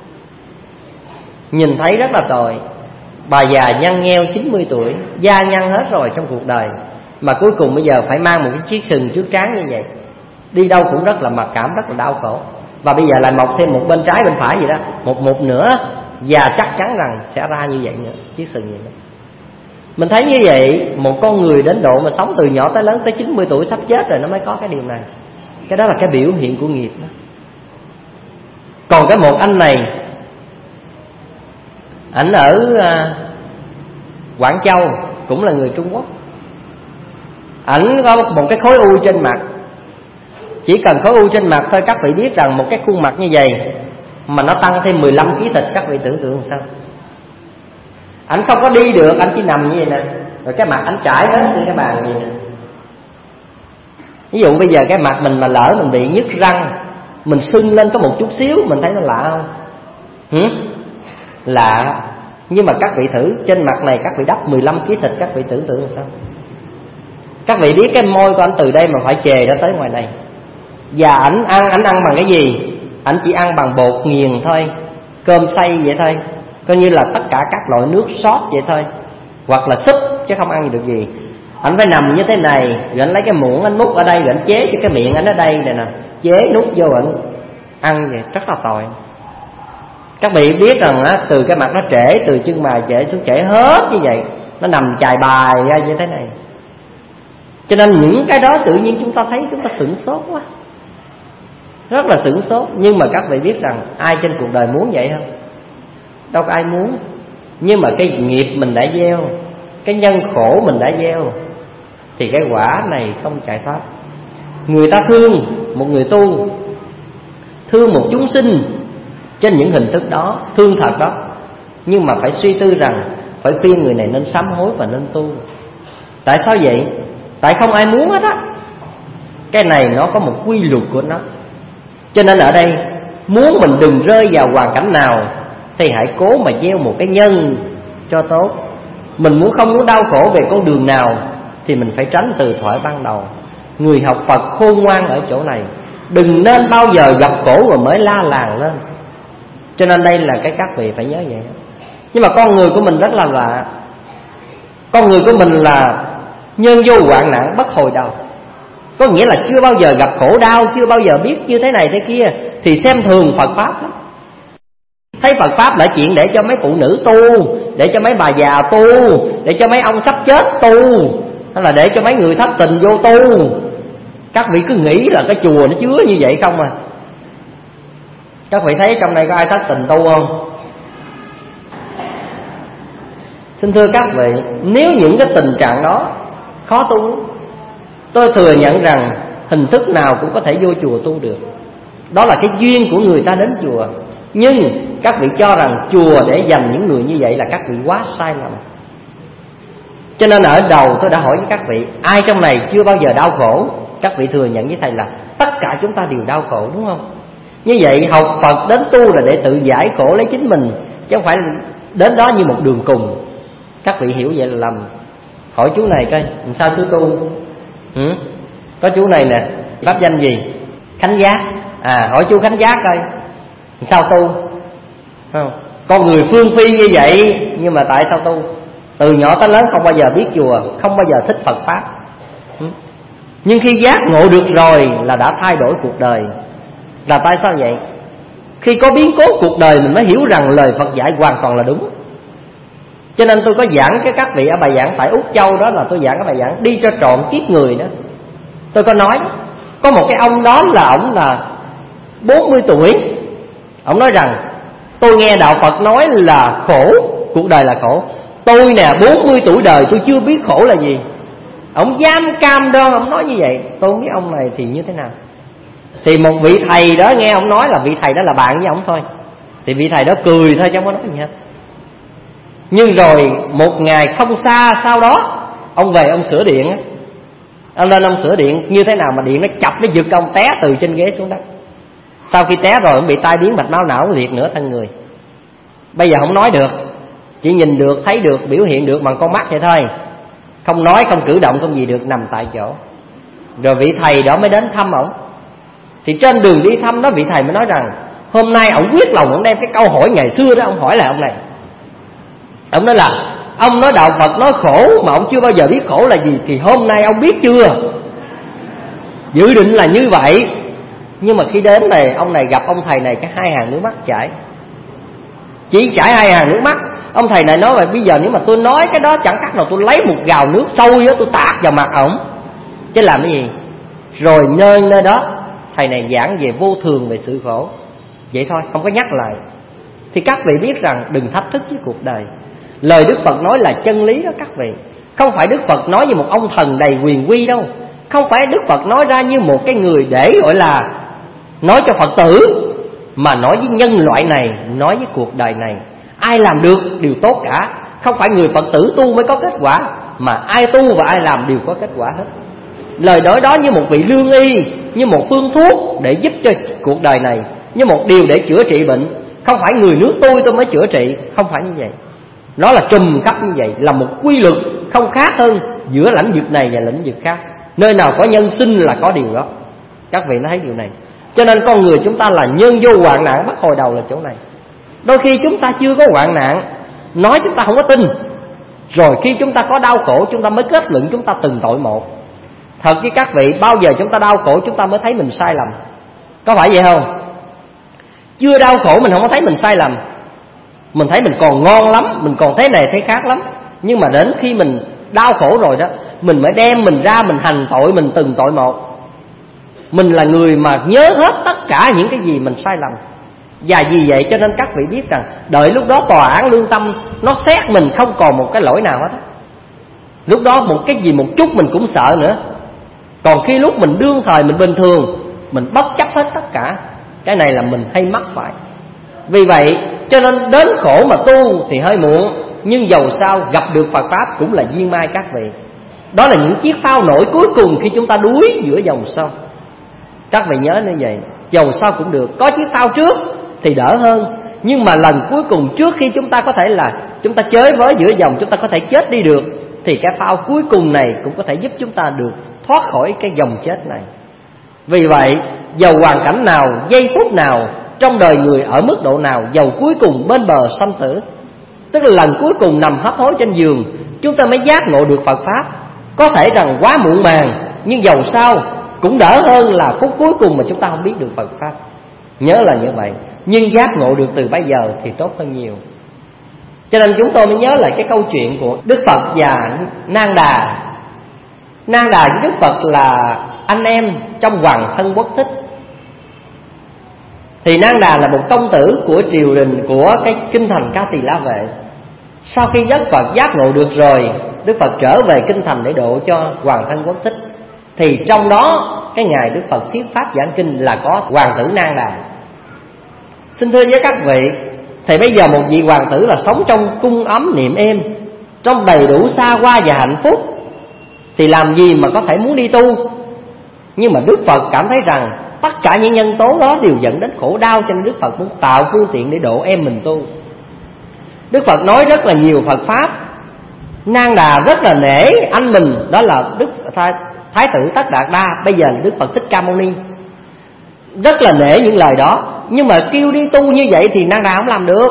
Nhìn thấy rất là tội. Bà già nhăn nheo 90 tuổi, da nhăn hết rồi trong cuộc đời, mà cuối cùng bây giờ phải mang một cái chiếc sừng trước trán như vậy. Đi đâu cũng rất là mặc cảm, rất là đau khổ. Và bây giờ lại mọc thêm một bên trái bên phải gì đó, một nữa. Và chắc chắn rằng sẽ ra như vậy nữa, chiếc sừng như vậy. Mình thấy như vậy, một con người đến độ mà sống từ nhỏ tới lớn tới 90 tuổi sắp chết rồi nó mới có cái điều này. Cái đó là cái biểu hiện của nghiệp đó. Còn cái một anh này, ảnh ở Quảng Châu, cũng là người Trung Quốc. Ảnh có một cái khối u trên mặt. Chỉ cần khối u trên mặt thôi, các vị biết rằng một cái khuôn mặt như vậy mà nó tăng thêm 15 kg thịt, các vị tưởng tượng sao? Ảnh không có đi được, ảnh chỉ nằm như vậy nè, rồi cái mặt ảnh trải hết trên cái bàn vậy nè. Ví dụ bây giờ cái mặt mình mà lỡ mình bị nhức răng, mình sưng lên có một chút xíu, mình thấy nó lạ không? Lạ. Nhưng mà các vị thử, trên mặt này các vị đắp 15 kg thịt, các vị tưởng tượng sao? Các vị biết cái môi của ảnh từ đây mà phải chề ra tới ngoài này. Và ảnh ăn bằng cái gì? Ảnh chỉ ăn bằng bột nghiền thôi, cơm xay vậy thôi, coi như là tất cả các loại nước sốt vậy thôi, hoặc là súp, chứ không ăn gì được gì. Ảnh phải nằm như thế này, rồi ảnh lấy cái muỗng ảnh múc ở đây, rồi ảnh chế cho cái miệng ảnh ở đây này nè, chế nút vô ảnh ăn vậy, rất là tội. Các vị biết rằng từ cái mặt nó trễ, từ chân mày trễ xuống trễ hết như vậy, nó nằm chài bài ra như thế này. Cho nên những cái đó tự nhiên chúng ta thấy chúng ta sửng sốt quá, rất là sửng sốt. Nhưng mà các vị biết rằng ai trên cuộc đời muốn vậy không? Đâu có ai muốn. Nhưng mà cái nghiệp mình đã gieo, cái nhân khổ mình đã gieo, thì cái quả này không chạy thoát. Người ta thương một người tu, thương một chúng sinh trên những hình thức đó, thương thật đó, nhưng mà phải suy tư rằng phải khuyên người này nên sám hối và nên tu. Tại sao vậy? Tại không ai muốn hết á. Cái này nó có một quy luật của nó. Cho nên ở đây muốn mình đừng rơi vào hoàn cảnh nào thì hãy cố mà gieo một cái nhân cho tốt. Mình không muốn đau khổ về con đường nào thì mình phải tránh từ thoại ban đầu. Người học Phật khôn ngoan ở chỗ này, đừng nên bao giờ gặp khổ rồi mới la làng lên. Cho nên đây là cái các vị phải nhớ vậy. Nhưng mà con người của mình rất là lạ. Con người của mình là nhân vô hoạn nạn bất hồi đầu. Có nghĩa là chưa bao giờ gặp khổ đau, chưa bao giờ biết như thế này thế kia, thì xem thường Phật Pháp lắm. Thấy Phật Pháp là chuyện để cho mấy phụ nữ tu, để cho mấy bà già tu, để cho mấy ông sắp chết tu, hay là để cho mấy người thất tình vô tu. Các vị cứ nghĩ là cái chùa nó chứa như vậy không à. Các vị thấy trong này có ai thất tình tu không? Xin thưa các vị, nếu những cái tình trạng đó khó tu, tôi thừa nhận rằng hình thức nào cũng có thể vô chùa tu được. Đó là cái duyên của người ta đến chùa. Nhưng các vị cho rằng chùa để dành những người như vậy là các vị quá sai lầm. Cho nên ở đầu tôi đã hỏi với các vị, ai trong này chưa bao giờ đau khổ? Các vị thừa nhận với thầy là tất cả chúng ta đều đau khổ, đúng không? Như vậy học Phật đến tu là để tự giải khổ lấy chính mình, chứ không phải đến đó như một đường cùng. Các vị hiểu vậy là lầm. Hỏi chú này coi, làm sao chú tu? Có chú này nè, pháp danh gì? Khánh Giác. Hỏi chú Khánh Giác coi, làm sao tu? Không? Con người phương phi như vậy, nhưng mà tại sao tu? Từ nhỏ tới lớn không bao giờ biết chùa, không bao giờ thích Phật Pháp. Nhưng khi giác ngộ được rồi là đã thay đổi cuộc đời. Là tại sao vậy? Khi có biến cố cuộc đời mình mới hiểu rằng lời Phật dạy hoàn toàn là đúng. Cho nên tôi có giảng cái các vị ở bài giảng tại Úc Châu đó, là tôi giảng cái bài giảng đi cho trọn kiếp người đó. Tôi có nói đó, có một cái ông đó là ổng là 40 tuổi. Ổng nói rằng tôi nghe đạo Phật nói là khổ, cuộc đời là khổ. Tôi nè 40 tuổi đời tôi chưa biết khổ là gì. Ổng dám cam đoan, ổng nói như vậy. Tôi không biết ông này thì như thế nào. Thì một vị thầy đó nghe ông nói là vị thầy đó là bạn với ổng thôi. Thì vị thầy đó cười thôi chứ không có nói gì hết. Nhưng rồi một ngày không xa sau đó, ông về ông sửa điện á. Ông lên ông sửa điện, như thế nào mà điện nó chập, nó giật ông té từ trên ghế xuống đất. Sau khi té rồi ông bị tai biến mạch máu não, liệt nửa thân người. Bây giờ không nói được, chỉ nhìn được, thấy được, biểu hiện được bằng con mắt vậy thôi. Không nói, không cử động, không gì được, nằm tại chỗ. Rồi vị thầy đó mới đến thăm ổng. Thì trên đường đi thăm đó, vị thầy mới nói rằng hôm nay ổng quyết lòng ổng đem cái câu hỏi ngày xưa đó ổng hỏi lại ông này. Ông nói là ông nói đạo Phật nói khổ mà ông chưa bao giờ biết khổ là gì, thì hôm nay ông biết chưa? Dự định là như vậy. Nhưng mà khi đến này, ông này gặp ông thầy này, cái 2 hàng nước mắt chảy. Chỉ chảy 2 hàng nước mắt. Ông thầy này nói vậy, bây giờ nếu mà tôi nói cái đó chẳng khác nào tôi lấy một gào nước sôi đó, tôi tạt vào mặt ổng, chứ làm cái gì. Rồi nơi đó thầy này giảng về vô thường, về sự khổ, vậy thôi, không có nhắc lại. Thì các vị biết rằng đừng thách thức với cuộc đời. Lời Đức Phật nói là chân lý đó các vị. Không phải Đức Phật nói như một ông thần đầy quyền uy đâu. Không phải Đức Phật nói ra như một cái người để gọi là nói cho Phật tử, mà nói với nhân loại này, nói với cuộc đời này. Ai làm được đều tốt cả. Không phải người Phật tử tu mới có kết quả, mà ai tu và ai làm đều có kết quả hết. Lời nói đó như một vị lương y, như một phương thuốc để giúp cho cuộc đời này, như một điều để chữa trị bệnh. Không phải người nước tôi mới chữa trị, không phải như vậy. Nó là trùm khắp như vậy, là một quy luật không khác hơn giữa lĩnh vực này và lĩnh vực khác. Nơi nào có nhân sinh là có điều đó. Các vị đã thấy điều này. Cho nên con người chúng ta là nhân vô hoạn nạn bắt hồi đầu là chỗ này. Đôi khi chúng ta chưa có hoạn nạn, nói chúng ta không có tin. Rồi khi chúng ta có đau khổ, chúng ta mới kết luận chúng ta từng tội một. Thật với các vị, bao giờ chúng ta đau khổ chúng ta mới thấy mình sai lầm. Có phải vậy không? Chưa đau khổ mình không có thấy mình sai lầm. Mình thấy mình còn ngon lắm, mình còn thế này thế khác lắm. Nhưng mà đến khi mình đau khổ rồi đó, mình mới đem mình ra, mình hành tội mình từng tội một. Mình là người mà nhớ hết tất cả những cái gì mình sai lầm. Và vì vậy cho nên các vị biết rằng đợi lúc đó tòa án lương tâm nó xét mình không còn một cái lỗi nào hết. Lúc đó một cái gì một chút mình cũng sợ nữa. Còn khi lúc mình đương thời mình bình thường, mình bất chấp hết tất cả. Cái này là mình hay mắc phải. Vì vậy cho nên đến khổ mà tu thì hơi muộn. Nhưng dầu sao gặp được Phật Pháp cũng là duyên may các vị. Đó là những chiếc phao nổi cuối cùng khi chúng ta đuối giữa dòng sông. Các vị nhớ như vậy. Dầu sao cũng được. Có chiếc phao trước thì đỡ hơn. Nhưng mà lần cuối cùng trước khi chúng ta có thể là chúng ta chới với giữa dòng, chúng ta có thể chết đi được, thì cái phao cuối cùng này cũng có thể giúp chúng ta được thoát khỏi cái dòng chết này. Vì vậy dầu hoàn cảnh nào, giây phút nào trong đời người ở mức độ nào, dầu cuối cùng bên bờ sanh tử, tức là lần cuối cùng nằm hấp hối trên giường, chúng ta mới giác ngộ được Phật Pháp. Có thể rằng quá muộn màng, nhưng dầu sao cũng đỡ hơn là phút cuối cùng mà chúng ta không biết được Phật Pháp. Nhớ là như vậy. Nhưng giác ngộ được từ bây giờ thì tốt hơn nhiều. Cho nên chúng tôi mới nhớ lại cái câu chuyện của Đức Phật và Nang Đà. Nang Đà với Đức Phật là anh em trong hoàng thân quốc thích. Thì Nang Đà là một công tử của triều đình của cái kinh thành Ca Tỳ La Vệ. Sau khi Đức Phật giác ngộ được rồi, Đức Phật trở về kinh thành để độ cho hoàng thân quốc thích. Thì trong đó cái ngày Đức Phật thuyết pháp giảng kinh là có hoàng tử Nang Đà. Xin thưa với các vị, thì bây giờ một vị hoàng tử là sống trong cung ấm niệm êm, trong đầy đủ xa hoa và hạnh phúc, thì làm gì mà có thể muốn đi tu. Nhưng mà Đức Phật cảm thấy rằng tất cả những nhân tố đó đều dẫn đến khổ đau, cho nên Đức Phật muốn tạo phương tiện để độ em mình tu. Đức Phật nói rất là nhiều Phật Pháp. Nang Đà rất là nể anh mình, đó là Đức Thái tử Tất Đạt Đa, bây giờ là Đức Phật Thích Ca Mâu Ni. Rất là nể những lời đó. Nhưng mà kêu đi tu như vậy thì Nang Đà không làm được.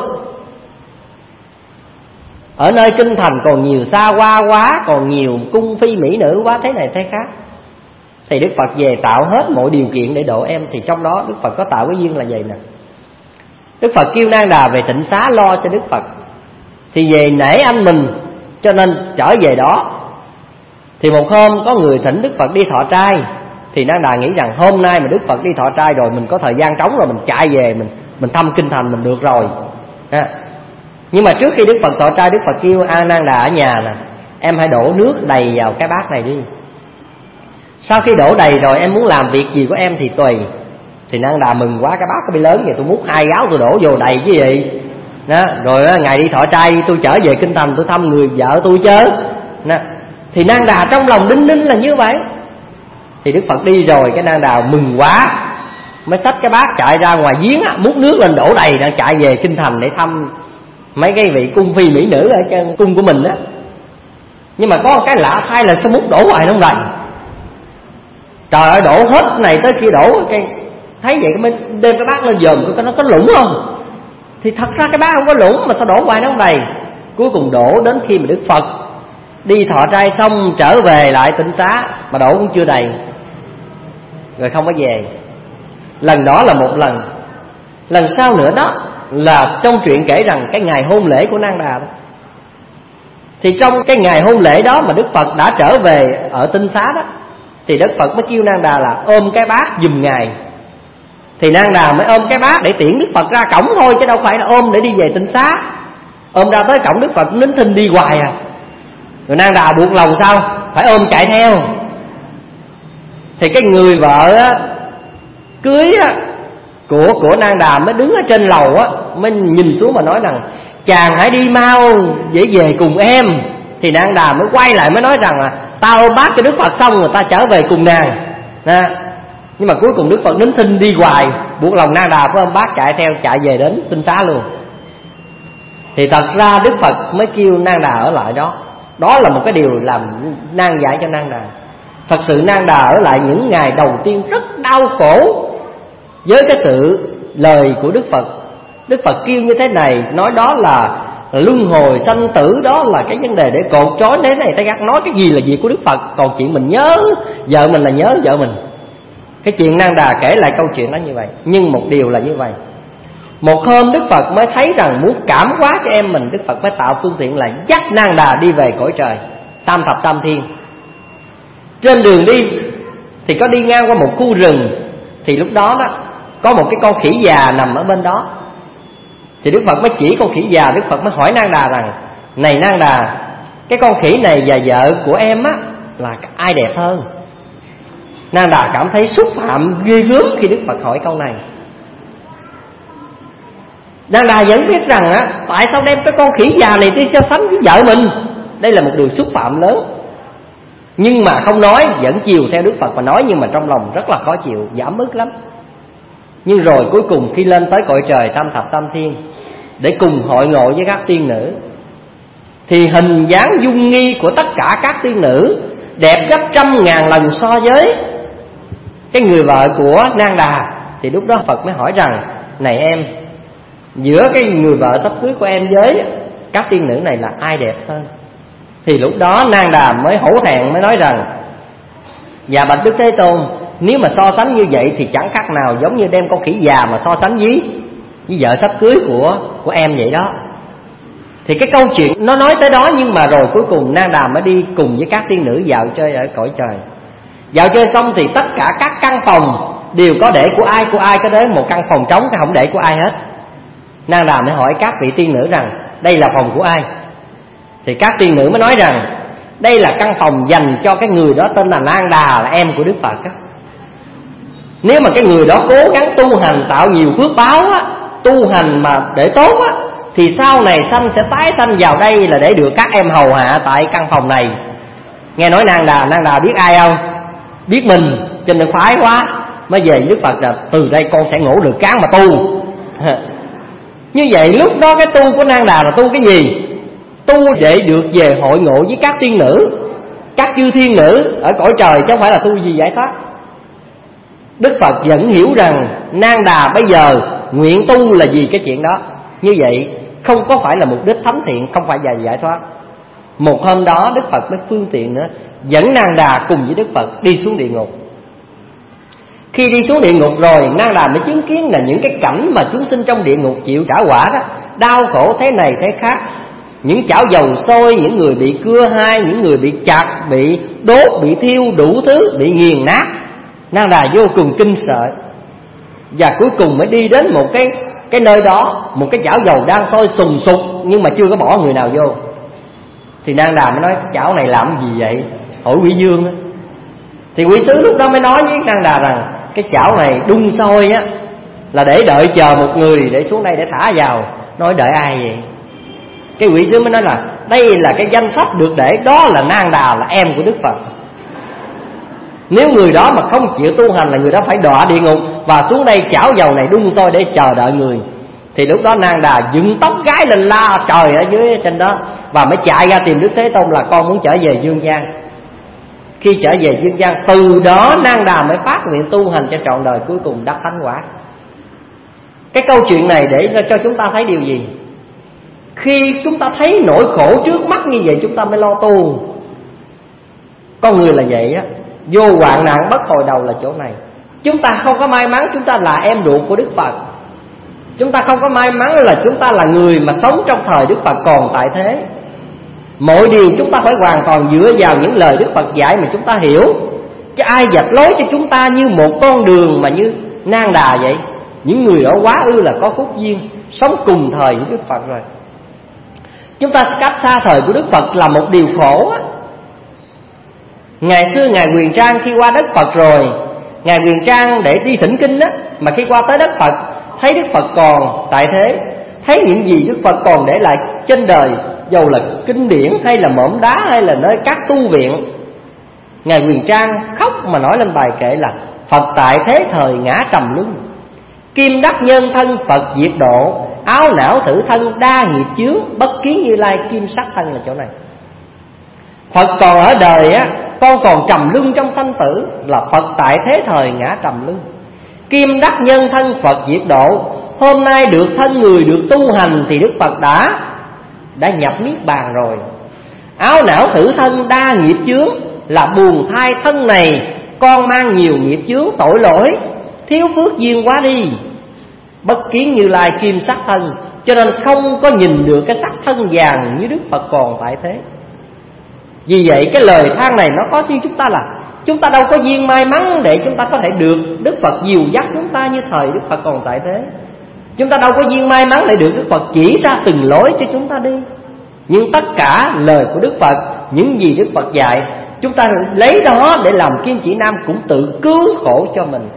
Ở nơi kinh thành còn nhiều xa hoa quá, còn nhiều cung phi mỹ nữ quá, thế này thế khác. Thì Đức Phật về tạo hết mọi điều kiện để độ em. Thì trong đó Đức Phật có tạo cái duyên là vậy nè. Đức Phật kêu Nang Đà về Tịnh Xá lo cho Đức Phật. Thì về nể anh mình cho nên trở về đó. Thì một hôm có người thỉnh Đức Phật đi thọ trai. Thì Nang Đà nghĩ rằng hôm nay mà Đức Phật đi thọ trai rồi, mình có thời gian trống rồi, mình chạy về mình thăm kinh thành mình được rồi. Nhưng mà trước khi Đức Phật thọ trai, Đức Phật kêu A Nang Đà ở nhà nè, em hãy đổ nước đầy vào cái bát này đi. Sau khi đổ đầy rồi em muốn làm việc gì của em thì tùy. Thì Nang Đà mừng quá, cái bát có bị lớn vậy, tôi múc 2 gáo tôi đổ vô đầy chứ gì đó. Rồi đó, ngày đi thọ trai tôi trở về kinh thành, tôi thăm người vợ tôi chứ đó. Thì Nang Đà trong lòng đinh ninh là như vậy. Thì Đức Phật đi rồi, cái Nang Đà mừng quá, mới xách cái bát chạy ra ngoài giếng á, múc nước lên đổ đầy, đang chạy về kinh thành để thăm mấy cái vị cung phi mỹ nữ ở trong cung của mình á. Nhưng mà có một cái lạ thay là sao múc đổ hoài nó không đầy. Trời ơi, đổ hết này tới kia đổ, cái thấy vậy mới đem cái bát lên dòm coi nó có lũng không. Thì thật ra cái bát không có lũng, mà sao đổ hoài nó không đầy. Cuối cùng đổ đến khi mà Đức Phật đi thọ trai xong trở về lại Tịnh Xá mà đổ cũng chưa đầy, rồi không có về. Lần đó là một lần. Lần sau nữa đó là trong truyện kể rằng cái ngày hôn lễ của Nang Đà đó. Thì trong cái ngày hôn lễ đó mà Đức Phật đã trở về ở Tịnh Xá đó, thì Đức Phật mới kêu Nang Đà là ôm cái bát giùm Ngài. Thì Nang Đà mới ôm cái bát để tiễn Đức Phật ra cổng thôi, chứ đâu phải là ôm để đi về Tịnh Xá. Ôm ra tới cổng Đức Phật nín thinh đi hoài à. Rồi Nang Đà buộc lòng sao phải ôm chạy theo. Thì cái người vợ á, cưới á, của Nang Đà mới đứng ở trên lầu á, mới nhìn xuống mà nói rằng chàng hãy đi mau để về cùng em. Thì Nang Đà mới quay lại mới nói rằng là ta ôm bát cho Đức Phật xong rồi ta trở về cùng nàng đó. Nhưng mà cuối cùng Đức Phật nín thinh đi hoài, buộc lòng Nang Đà phải ôm bát chạy theo, chạy về đến Tịnh Xá luôn. Thì thật ra Đức Phật mới kêu Nang Đà ở lại đó. Đó là một cái điều làm nan giải cho Nang Đà. Thật sự Nang Đà ở lại những ngày đầu tiên rất đau khổ với cái sự lời của Đức Phật. Đức Phật kêu như thế này, nói đó là luân hồi sanh tử, đó là cái vấn đề để cột trói thế này. Ta gắt nói cái gì là việc của Đức Phật, còn chuyện mình nhớ vợ mình là nhớ vợ mình. Cái chuyện Nang Đà kể lại câu chuyện đó như vậy. Nhưng một điều là như vậy, một hôm Đức Phật mới thấy rằng muốn cảm hóa cho em mình, Đức Phật mới tạo phương tiện là dắt Nang Đà đi về cõi trời Tam Thập Tam Thiên. Trên đường đi thì có đi ngang qua một khu rừng. Thì lúc đó đó có một cái con khỉ già nằm ở bên đó. Thì Đức Phật mới chỉ con khỉ già. Đức Phật mới hỏi Nang Đà rằng: này Nang Đà, cái con khỉ này và vợ của em á là ai đẹp hơn? Nang Đà cảm thấy xúc phạm ghê gớm khi Đức Phật hỏi câu này. Nang Đà vẫn biết rằng á, tại sao đem cái con khỉ già này đi so sánh với vợ mình. Đây là một điều xúc phạm lớn. Nhưng mà không nói, vẫn chiều theo Đức Phật mà nói, nhưng mà trong lòng rất là khó chịu, giảm ức lắm. Nhưng rồi cuối cùng khi lên tới cõi trời Tam Thập Tam Thiên để cùng hội ngộ với các tiên nữ, thì hình dáng dung nghi của tất cả các tiên nữ đẹp gấp 100.000 lần so với cái người vợ của Nang Đà. Thì lúc đó Phật mới hỏi rằng: này em, giữa cái người vợ sắp cưới của em với các tiên nữ này là ai đẹp hơn? Thì lúc đó Nang Đà mới hổ thẹn mới nói rằng: dạ bạch Đức Thế Tôn, nếu mà so sánh như vậy thì chẳng khác nào giống như đem con khỉ già mà so sánh với vợ sắp cưới của em vậy đó. Thì cái câu chuyện nó nói tới đó, nhưng mà rồi cuối cùng Nang Đà mới đi cùng với các tiên nữ dạo chơi ở cõi trời. Dạo chơi xong thì tất cả các căn phòng đều có để của ai có đến một căn phòng trống, cái không để của ai hết. Nang Đà mới hỏi các vị tiên nữ rằng: đây là phòng của ai? Thì các tiên nữ mới nói rằng: đây là căn phòng dành cho cái người đó tên là Nang Đà, là em của Đức Phật á. Nếu mà cái người đó cố gắng tu hành tạo nhiều phước báo á, tu hành mà để tốt á, thì sau này sanh sẽ tái sanh vào đây là để được các em hầu hạ tại căn phòng này. Nghe nói Nang Đà biết ai không? Biết mình, cho nên khoái quá mới về Đức Phật là từ đây con sẽ ngộ được cán mà tu. Như vậy lúc đó cái tu của Nang Đà là tu cái gì? Tu để được về hội ngộ với các tiên nữ, các chư thiên nữ ở cõi trời, chứ không phải là tu gì giải thoát. Đức Phật vẫn hiểu rằng Nang Đà bây giờ nguyện tu là vì cái chuyện đó. Như vậy không có phải là mục đích thánh thiện, không phải là giải thoát. Một hôm đó Đức Phật mới phương tiện nữa dẫn Nang Đà cùng với Đức Phật đi xuống địa ngục. Khi đi xuống địa ngục rồi, Nang Đà mới chứng kiến là những cái cảnh mà chúng sinh trong địa ngục chịu trả quả đó, đau khổ thế này thế khác. Những chảo dầu sôi, những người bị cưa hai, những người bị chặt, bị đốt, bị thiêu, đủ thứ bị nghiền nát. Nang Đà vô cùng kinh sợ, và cuối cùng mới đi đến một cái nơi đó, một cái chảo dầu đang sôi sùng sục nhưng mà chưa có bỏ người nào vô. Thì Nang Đà mới nói cái chảo này làm gì vậy, hỏi Quỷ Dương đó. Thì quỷ sứ lúc đó mới nói với Nang Đà rằng cái chảo này đun sôi á là để đợi chờ một người để xuống đây để thả vào. Nói đợi ai vậy? Cái quỷ sứ mới nói là đây là cái danh sách được để, đó là Nang Đà, là em của Đức Phật. Nếu người đó mà không chịu tu hành là người đó phải đọa địa ngục, và xuống đây chảo dầu này đun sôi để chờ đợi người. Thì lúc đó Nang Đà dựng tóc gái lên la trời ở dưới trên đó, và mới chạy ra tìm Đức Thế Tôn là con muốn trở về dương gian. Khi trở về dương gian, từ đó Nang Đà mới phát nguyện tu hành cho trọn đời, cuối cùng đắc thánh quả. Cái câu chuyện này để cho chúng ta thấy điều gì? Khi chúng ta thấy nỗi khổ trước mắt như vậy, chúng ta mới lo tu. Con người là vậy á, vô hoạn nạn bất hồi đầu là chỗ này. Chúng ta không có may mắn chúng ta là em ruột của Đức Phật. Chúng ta không có may mắn là chúng ta là người mà sống trong thời Đức Phật còn tại thế. Mọi điều chúng ta phải hoàn toàn dựa vào những lời Đức Phật dạy mà chúng ta hiểu. Chứ ai vạch lối cho chúng ta như một con đường mà như Nang Đà vậy. Những người ở quá ư là có phúc duyên, sống cùng thời với Đức Phật rồi. Chúng ta cách xa thời của Đức Phật là một điều khổ á. Ngày xưa Ngài Huyền Trang khi qua đất Phật rồi, Ngài Huyền Trang để đi thỉnh kinh á, mà khi qua tới đất Phật thấy Đức Phật còn tại thế, thấy những gì Đức Phật còn để lại trên đời, dầu là kinh điển hay là mỏm đá hay là nơi các tu viện, Ngài Huyền Trang khóc mà nói lên bài kệ là Phật tại thế thời ngã trầm luân, kim đắc nhân thân Phật diệt độ, áo não thử thân đa nghiệp chướng, bất kiến Như Lai kim sắc thân là chỗ này. Phật còn ở đời á, con còn trầm luân trong sanh tử, là Phật tại thế thời ngã trầm luân. Kim đắc nhân thân Phật diệt độ, hôm nay được thân người được tu hành thì Đức Phật đã nhập niết bàn rồi. Áo não thử thân đa nghiệp chướng, là buồn thai thân này con mang nhiều nghiệp chướng tội lỗi, thiếu phước duyên quá đi, bất kiến Như Lai kim sắc thân, cho nên không có nhìn được cái sắc thân vàng như Đức Phật còn tại thế. Vì vậy cái lời than này nó có như chúng ta là chúng ta đâu có duyên may mắn để chúng ta có thể được Đức Phật dìu dắt chúng ta như thời Đức Phật còn tại thế. Chúng ta đâu có duyên may mắn để được Đức Phật chỉ ra từng lối cho chúng ta đi. Nhưng tất cả lời của Đức Phật, những gì Đức Phật dạy, chúng ta lấy đó để làm kim chỉ nam, cũng tự cứu khổ cho mình.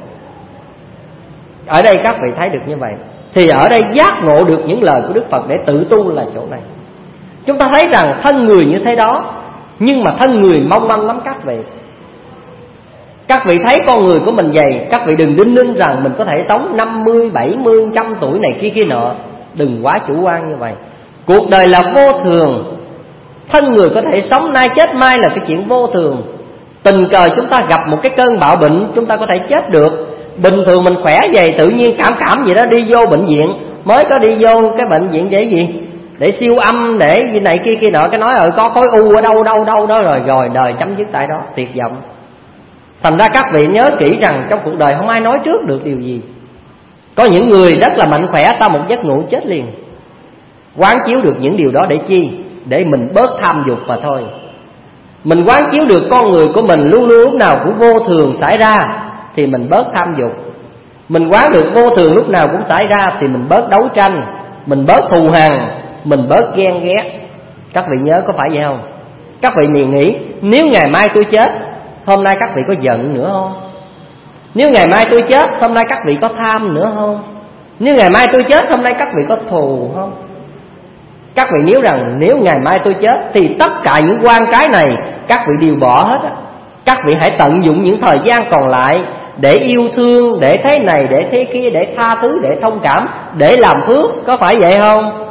Ở đây các vị thấy được như vậy, thì ở đây giác ngộ được những lời của Đức Phật để tự tu là chỗ này. Chúng ta thấy rằng thân người như thế đó, nhưng mà thân người mong manh lắm các vị. Các vị thấy con người của mình vậy, các vị đừng đinh ninh rằng mình có thể sống 50, 70, 100 tuổi này kia nọ. Đừng quá chủ quan như vậy. Cuộc đời là vô thường. Thân người có thể sống nay chết mai là cái chuyện vô thường. Tình cờ chúng ta gặp một cái cơn bạo bệnh, chúng ta có thể chết được. Bình thường mình khỏe vậy, tự nhiên cảm vậy đó, đi vô bệnh viện. Mới có đi vô cái bệnh viện để gì? Để siêu âm, để gì này kia nọ. Cái nói rồi có khối u ở đâu đó, rồi đời chấm dứt tại đó, tuyệt vọng. Thành ra các vị nhớ kỹ rằng trong cuộc đời không ai nói trước được điều gì. Có những người rất là mạnh khỏe, sau một giấc ngủ chết liền. Quán chiếu được những điều đó để chi? Để mình bớt tham dục mà thôi. Mình quán chiếu được con người của mình luôn luôn lúc nào cũng vô thường xảy ra, thì mình bớt tham dục. Mình quán được vô thường lúc nào cũng xảy ra, thì mình bớt đấu tranh, mình bớt thù hằn, mình bớt ghen ghét. Các vị nhớ có phải vậy không? Các vị nghĩ nếu ngày mai tôi chết, hôm nay các vị có giận nữa không? Nếu ngày mai tôi chết, hôm nay các vị có tham nữa không? Nếu ngày mai tôi chết, hôm nay các vị có thù không? Các vị nếu rằng nếu ngày mai tôi chết thì tất cả những quan trái này các vị đều bỏ hết á. Các vị hãy tận dụng những thời gian còn lại để yêu thương, để thế này, để thế kia, để tha thứ, để thông cảm, để làm phước. Có phải vậy không?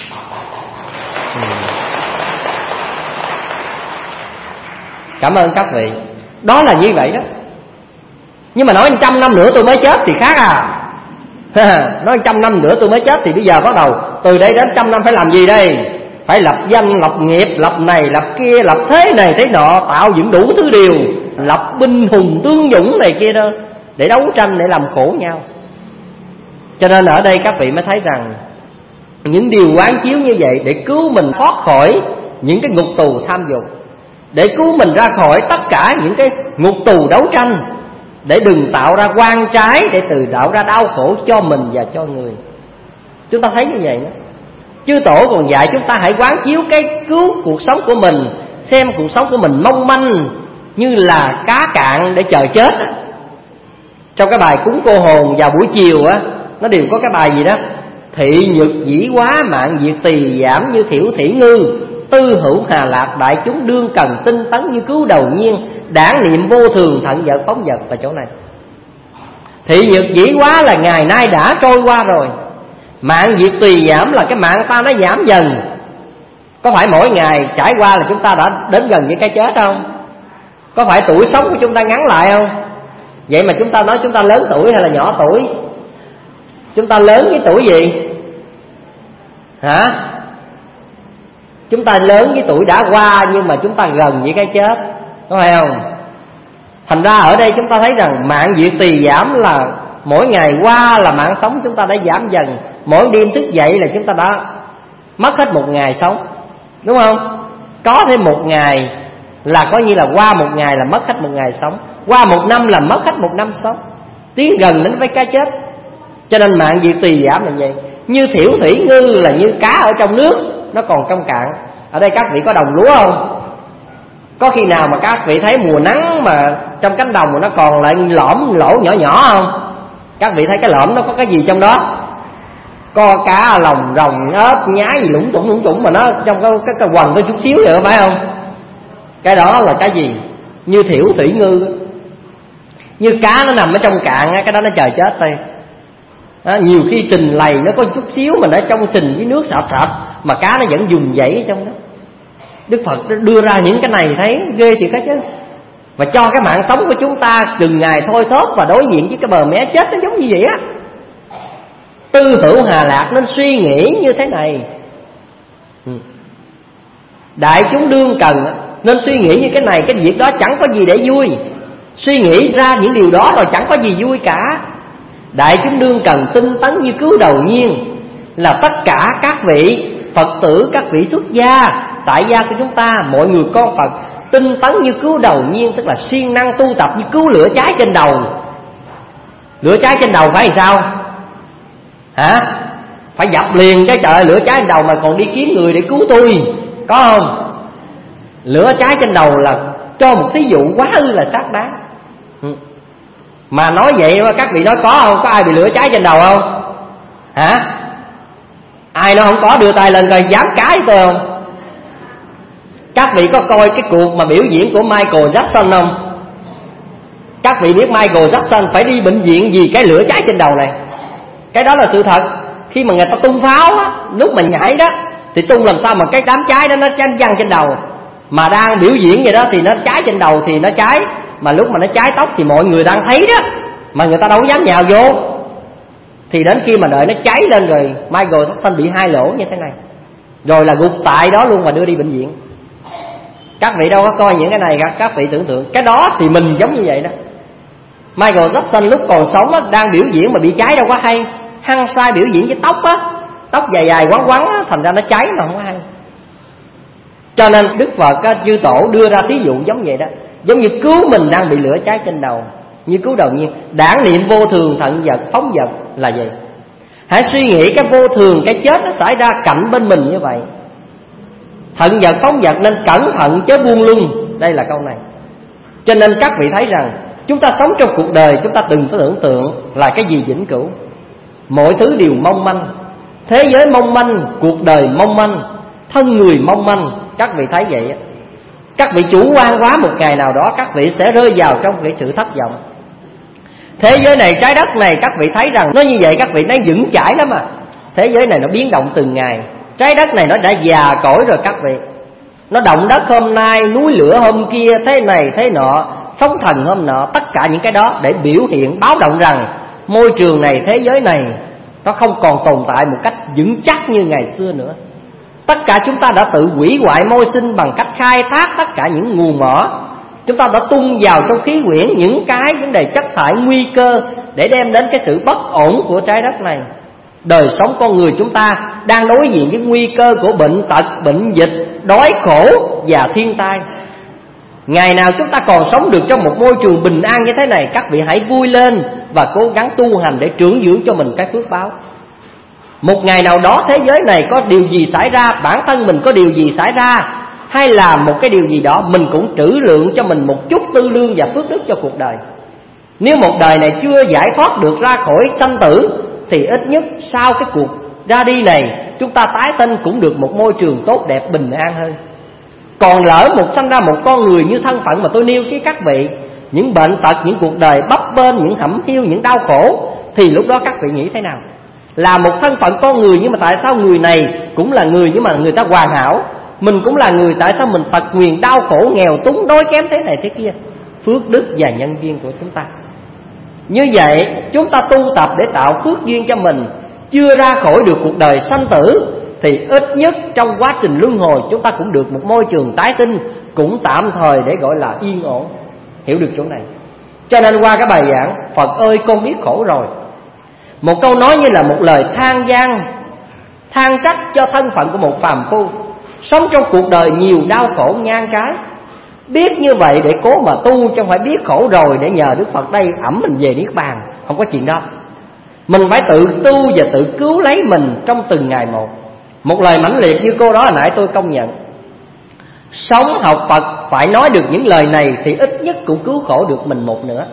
Cảm ơn các vị. Đó là như vậy đó. Nhưng mà nói 100 năm nữa tôi mới chết thì khác à. Nói 100 năm nữa tôi mới chết thì bây giờ bắt đầu từ đây đến 100 năm phải làm gì đây? Phải lập danh, lập nghiệp, lập này, lập kia, lập thế này thế nọ, tạo dựng đủ thứ điều, lập binh hùng tướng dũng này kia đó, để đấu tranh, để làm khổ nhau. Cho nên ở đây các vị mới thấy rằng những điều quán chiếu như vậy để cứu mình thoát khỏi những cái ngục tù tham dục, để cứu mình ra khỏi tất cả những cái ngục tù đấu tranh, để đừng tạo ra oan trái, để từ tạo ra đau khổ cho mình và cho người. Chúng ta thấy như vậy đó. Chư Tổ còn dạy chúng ta hãy quán chiếu cái cứu cuộc sống của mình, xem cuộc sống của mình mong manh như là cá cạn để chờ chết á. Trong cái bài cúng cô hồn vào buổi chiều á, nó đều có cái bài gì đó: thị nhược dĩ quá, mạng diệt tỳ giảm như thiểu thủy ngư, tư hữu hà lạc, đại chúng đương cần tinh tấn như cứu đầu nhiên, đản niệm vô thường, thận vật phóng vật. Ở chỗ này thị nhược dĩ quá là ngày nay đã trôi qua rồi. Mạng diệt tùy giảm là cái mạng ta nó giảm dần. Có phải mỗi ngày trải qua là chúng ta đã đến gần với cái chết không? Có phải tuổi sống của chúng ta ngắn lại không? Vậy mà chúng ta nói chúng ta lớn tuổi hay là nhỏ tuổi? Chúng ta lớn với tuổi gì? Hả? Chúng ta lớn với tuổi đã qua, nhưng mà chúng ta gần với cái chết, có phải không? Thành ra ở đây chúng ta thấy rằng mạng diệt tỳ giảm là mỗi ngày qua là mạng sống chúng ta đã giảm dần. Mỗi đêm thức dậy là chúng ta đã mất hết một ngày sống, đúng không? Có thêm một ngày là coi như là qua một ngày là mất hết một ngày sống, qua một năm là mất hết một năm sống, tiến gần đến với cái chết. Cho nên mạng diệt tỳ giảm là vậy. Như thiểu thủy ngư là như cá ở trong nước, nó còn trong cạn. Ở đây các vị có đồng lúa không? Có khi nào mà các vị thấy mùa nắng mà trong cánh đồng mà nó còn lại lõm lỗ nhỏ nhỏ không? Các vị thấy cái lõm nó có cái gì trong đó? Co cá, lòng, rồng, ếch, nhái gì lủng tủng mà nó trong cái quần có chút xíu vậy, phải không? Cái đó là cái gì? Như thiểu thủy ngư, như cá nó nằm ở trong cạn, cái đó nó chờ chết thôi. Đó, nhiều khi sình lầy nó có chút xíu mà nó trong sình với nước sạp sạp mà cá nó vẫn dùng dãy ở trong đó. Đức Phật đưa ra những cái này thấy ghê thiệt đó chứ. Và cho cái mạng sống của chúng ta từng ngày thôi thóp và đối diện với cái bờ mé chết nó giống như vậy á. Tư hữu hà lạc nên suy nghĩ như thế này. Đại chúng đương cần nên suy nghĩ như cái này. Cái việc đó chẳng có gì để vui. Suy nghĩ ra những điều đó rồi chẳng có gì vui cả. Đại chúng đương cần tinh tấn như cứu đầu nhiên, là tất cả các vị Phật tử, các vị xuất gia, tại gia của chúng ta, mọi người con Phật tinh tấn như cứu đầu nhiên, tức là siêng năng tu tập như cứu lửa cháy trên đầu. Lửa cháy trên đầu phải làm sao? Hả? Phải dập liền cái trời, lửa cháy trên đầu mà còn đi kiếm người để cứu tôi, có không? Lửa cháy trên đầu là cho một thí dụ quá ư là xác đáng. Mà nói vậy mà các vị nói có không? Có ai bị lửa cháy trên đầu không? Hả? Ai nói không có đưa tay lên coi dám cái tôi không? Các vị có coi cái cuộc mà biểu diễn của Michael Jackson không? Các vị biết Michael Jackson phải đi bệnh viện vì cái lửa cháy trên đầu này. Cái đó là sự thật. Khi mà người ta tung pháo á, lúc mà nhảy đó thì tung làm sao mà cái đám cháy đó nó văng trên đầu. Mà đang biểu diễn vậy đó thì nó cháy trên đầu thì nó cháy. Mà lúc mà nó cháy tóc thì mọi người đang thấy đó, mà người ta đâu dám nhào vô. Thì đến khi mà đợi nó cháy lên rồi Michael Jackson bị 2 lỗ như thế này, rồi là gục tại đó luôn và đưa đi bệnh viện. Các vị đâu có coi những cái này cả. Các vị tưởng tượng cái đó thì mình giống như vậy đó. Michael Jackson lúc còn sống á, đang biểu diễn mà bị cháy đâu có hay. Hăng sai biểu diễn với tóc á, tóc dài dài quắn quắn á, thành ra nó cháy mà không có hay. Cho nên Đức Phật á, chư Tổ đưa ra thí dụ giống vậy đó. Giống như cứu mình đang bị lửa cháy trên đầu, như cứu đầu nhiên, đản niệm vô thường, thận vật phóng vật là vậy. Hãy suy nghĩ cái vô thường, cái chết nó xảy ra cạnh bên mình như vậy. Thận vật phóng vật nên cẩn thận chớ buông lung. Đây là câu này. Cho nên các vị thấy rằng chúng ta sống trong cuộc đời, chúng ta đừng có tưởng tượng là cái gì vĩnh cửu. Mọi thứ đều mong manh. Thế giới mong manh, cuộc đời mong manh, thân người mong manh. Các vị thấy vậy á, các vị chủ quan quá, một ngày nào đó các vị sẽ rơi vào trong cái sự thất vọng. Thế giới này, trái đất này, các vị thấy rằng nó như vậy, các vị thấy vững chãi lắm mà. Thế giới này nó biến động từng ngày. Trái đất này nó đã già cỗi rồi các vị. Nó động đất hôm nay, núi lửa hôm kia, thế này thế nọ, sóng thần hôm nọ. Tất cả những cái đó để biểu hiện, báo động rằng môi trường này, thế giới này nó không còn tồn tại một cách vững chắc như ngày xưa nữa. Tất cả chúng ta đã tự hủy hoại môi sinh bằng cách khai thác tất cả những nguồn mỏ. Chúng ta đã tung vào trong khí quyển những cái vấn đề chất thải nguy cơ để đem đến cái sự bất ổn của trái đất này. Đời sống con người chúng ta đang đối diện với nguy cơ của bệnh tật, bệnh dịch, đói khổ và thiên tai. Ngày nào chúng ta còn sống được trong một môi trường bình an như thế này, các vị hãy vui lên và cố gắng tu hành để trưởng dưỡng cho mình cái phước báo. Một ngày nào đó thế giới này có điều gì xảy ra, bản thân mình có điều gì xảy ra, hay là một cái điều gì đó, mình cũng trữ lượng cho mình một chút tư lương và phước đức cho cuộc đời. Nếu một đời này chưa giải thoát được ra khỏi sanh tử, thì ít nhất sau cái cuộc ra đi này, chúng ta tái sinh cũng được một môi trường tốt đẹp bình an hơn. Còn lỡ sanh ra một con người như thân phận mà tôi nêu với các vị, những bệnh tật, những cuộc đời bấp bênh, những hẩm hiu, những đau khổ, thì lúc đó các vị nghĩ thế nào? Là một thân phận con người, nhưng mà tại sao người này cũng là người nhưng mà người ta hoàn hảo, mình cũng là người, tại sao mình tật nguyền đau khổ, nghèo túng, đói kém thế này thế kia? Phước đức và nhân duyên của chúng ta. Như vậy chúng ta tu tập để tạo phước duyên cho mình, chưa ra khỏi được cuộc đời sanh tử, thì ít nhất trong quá trình luân hồi chúng ta cũng được một môi trường tái sinh cũng tạm thời để gọi là yên ổn. Hiểu được chỗ này. Cho nên qua cái bài giảng Phật ơi con biết khổ rồi, một câu nói như là một lời than gian, than trách cho thân phận của một phàm phu, sống trong cuộc đời nhiều đau khổ ngang trái. Biết như vậy để cố mà tu, chứ không phải biết khổ rồi để nhờ Đức Phật đây ẵm mình về Niết Bàn. Không có chuyện đó. Mình phải tự tu và tự cứu lấy mình trong từng ngày một. Một lời mãnh liệt như cô đó hồi nãy tôi công nhận. Sống học Phật phải nói được những lời này thì ít nhất cũng cứu khổ được mình một nữa.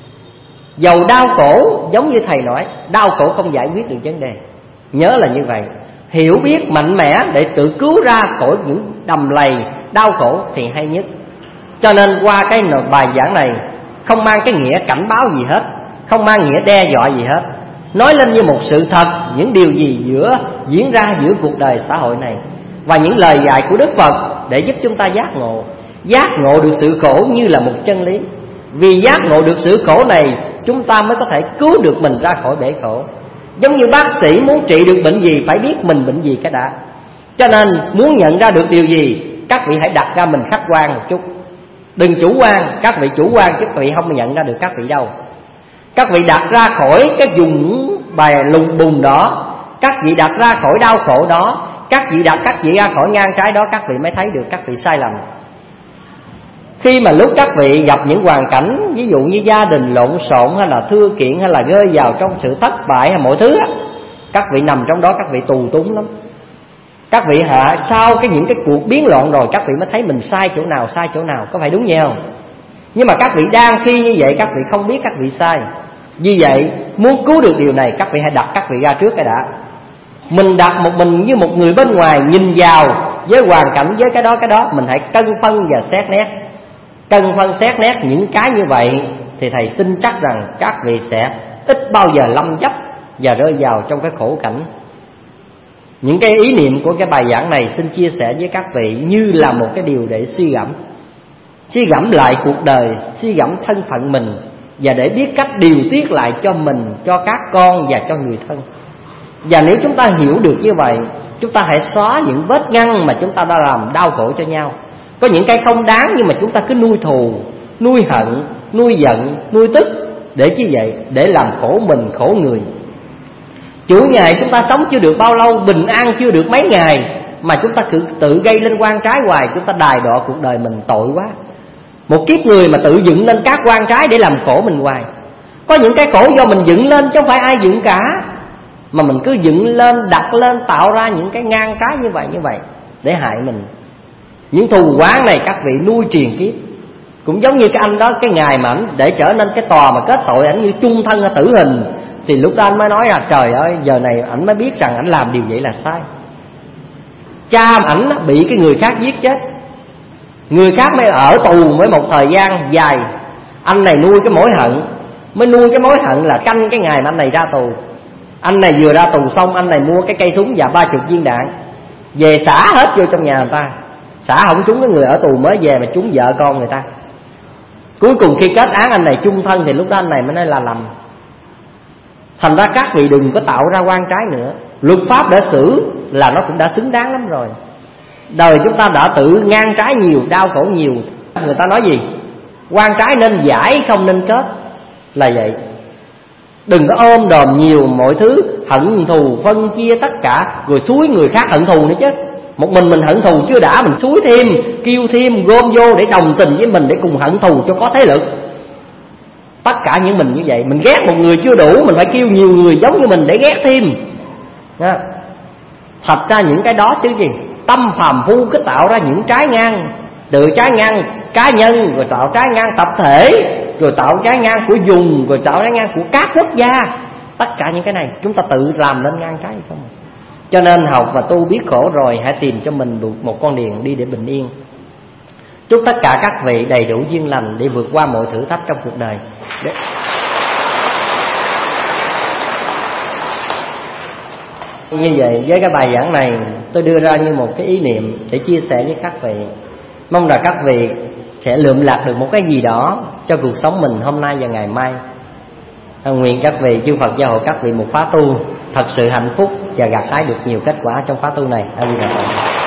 Dầu đau khổ, giống như thầy nói, đau khổ không giải quyết được vấn đề. Nhớ là như vậy. Hiểu biết mạnh mẽ để tự cứu ra khỏi những đầm lầy đau khổ thì hay nhất. Cho nên qua cái bài giảng này không mang cái nghĩa cảnh báo gì hết, không mang nghĩa đe dọa gì hết, nói lên như một sự thật những điều gì diễn ra giữa cuộc đời xã hội này, và những lời dạy của Đức Phật để giúp chúng ta giác ngộ được sự khổ như là một chân lý. Vì giác ngộ được sự khổ này, chúng ta mới có thể cứu được mình ra khỏi bể khổ. Giống như bác sĩ muốn trị được bệnh gì phải biết mình bệnh gì cái đã. Cho nên muốn nhận ra được điều gì, các vị hãy đặt ra mình khách quan một chút. Đừng chủ quan. Các vị chủ quan chứ các vị không nhận ra được các vị đâu. Các vị đặt ra khỏi cái vùng bài lùng bùn đó, các vị đặt ra khỏi đau khổ đó, các vị ra khỏi ngang trái đó, các vị mới thấy được các vị sai lầm. Khi mà lúc các vị gặp những hoàn cảnh, ví dụ như gia đình lộn xộn, hay là thưa kiện, hay là rơi vào trong sự thất bại, hay mọi thứ á, các vị nằm trong đó, các vị tù túng lắm. Các vị sau những cái cuộc biến loạn rồi, các vị mới thấy mình sai chỗ nào, có phải đúng vậy không? Nhưng mà các vị đang khi như vậy, các vị không biết các vị sai. Vì vậy muốn cứu được điều này, các vị hãy đặt các vị ra trước cái đã. Mình đặt mình như một người bên ngoài nhìn vào với hoàn cảnh, với cái đó, mình hãy cân phân và xét nét. Cân phân xét nét những cái như vậy thì thầy tin chắc rằng các vị sẽ ít bao giờ lâm dấp và rơi vào trong cái khổ cảnh. Những cái ý niệm của cái bài giảng này xin chia sẻ với các vị như là một cái điều để suy gẫm lại cuộc đời, suy gẫm thân phận mình, và để biết cách điều tiết lại cho mình, cho các con và cho người thân. Và nếu chúng ta hiểu được như vậy, chúng ta hãy xóa những vết ngăn mà chúng ta đã làm đau khổ cho nhau. Có những cái không đáng nhưng mà chúng ta cứ nuôi thù, nuôi hận, nuôi giận, nuôi tức. Để chi vậy? Để làm khổ mình, khổ người. Chuỗi ngày chúng ta sống chưa được bao lâu, bình an chưa được mấy ngày, mà chúng ta cứ tự gây lên quan trái hoài. Chúng ta đài đọa cuộc đời mình, tội quá. Một kiếp người mà tự dựng lên các quan trái để làm khổ mình hoài. Có những cái khổ do mình dựng lên chứ không phải ai dựng cả, mà mình cứ dựng lên, đặt lên, tạo ra những cái ngang trái như vậy để hại mình. Những thù oán này các vị nuôi truyền kiếp. Cũng giống như cái anh đó, cái ngày mà ảnh để trở nên cái tòa mà kết tội ảnh như chung thân hay tử hình, thì lúc đó anh mới nói là trời ơi, giờ này ảnh mới biết rằng ảnh làm điều vậy là sai. Cha ảnh bị cái người khác giết chết, người khác mới ở tù mới một thời gian dài. Anh này nuôi cái mối hận, mới nuôi cái mối hận là canh cái ngày mà anh này ra tù. Anh này vừa ra tù xong, anh này mua cái cây súng và 30 viên đạn, về xả hết vô trong nhà người ta. Xả không trúng cái người ở tù mới về mà trúng vợ con người ta. Cuối cùng khi kết án anh này chung thân thì lúc đó anh này mới nói là lầm. Thành ra các vị đừng có tạo ra quan trái nữa. Luật pháp đã xử là nó cũng đã xứng đáng lắm rồi. Đời chúng ta đã tự ngang trái nhiều, đau khổ nhiều. Người ta nói gì? Quan trái nên giải không nên kết, là vậy. Đừng có ôm đồm nhiều mọi thứ, hận thù phân chia tất cả, rồi xúi người khác hận thù nữa chứ. Một mình hận thù chưa đã, mình xúi thêm, kêu thêm, gom vô để đồng tình với mình, để cùng hận thù cho có thế lực. Tất cả những mình như vậy. Mình ghét một người chưa đủ, mình phải kêu nhiều người giống như mình để ghét thêm. Thật ra những cái đó chứ gì, tâm phàm phu cứ tạo ra những trái ngang. Từ trái ngang cá nhân, rồi tạo trái ngang tập thể, rồi tạo trái ngang của vùng, rồi tạo trái ngang của các quốc gia. Tất cả những cái này chúng ta tự làm nên ngang trái không. Cho nên học và tu biết khổ rồi, hãy tìm cho mình được một con đường đi để bình yên. Chúc tất cả các vị đầy đủ duyên lành để vượt qua mọi thử thách trong cuộc đời. Như vậy, với cái bài giảng này tôi đưa ra như một cái ý niệm để chia sẻ với các vị. Mong rằng các vị sẽ lượm lặt được một cái gì đó cho cuộc sống mình hôm nay và ngày mai. Nguyện các vị chư Phật gia hộ các vị một khóa tu thật sự hạnh phúc và gặt hái được nhiều kết quả trong khóa tu này. A Di Đà Phật.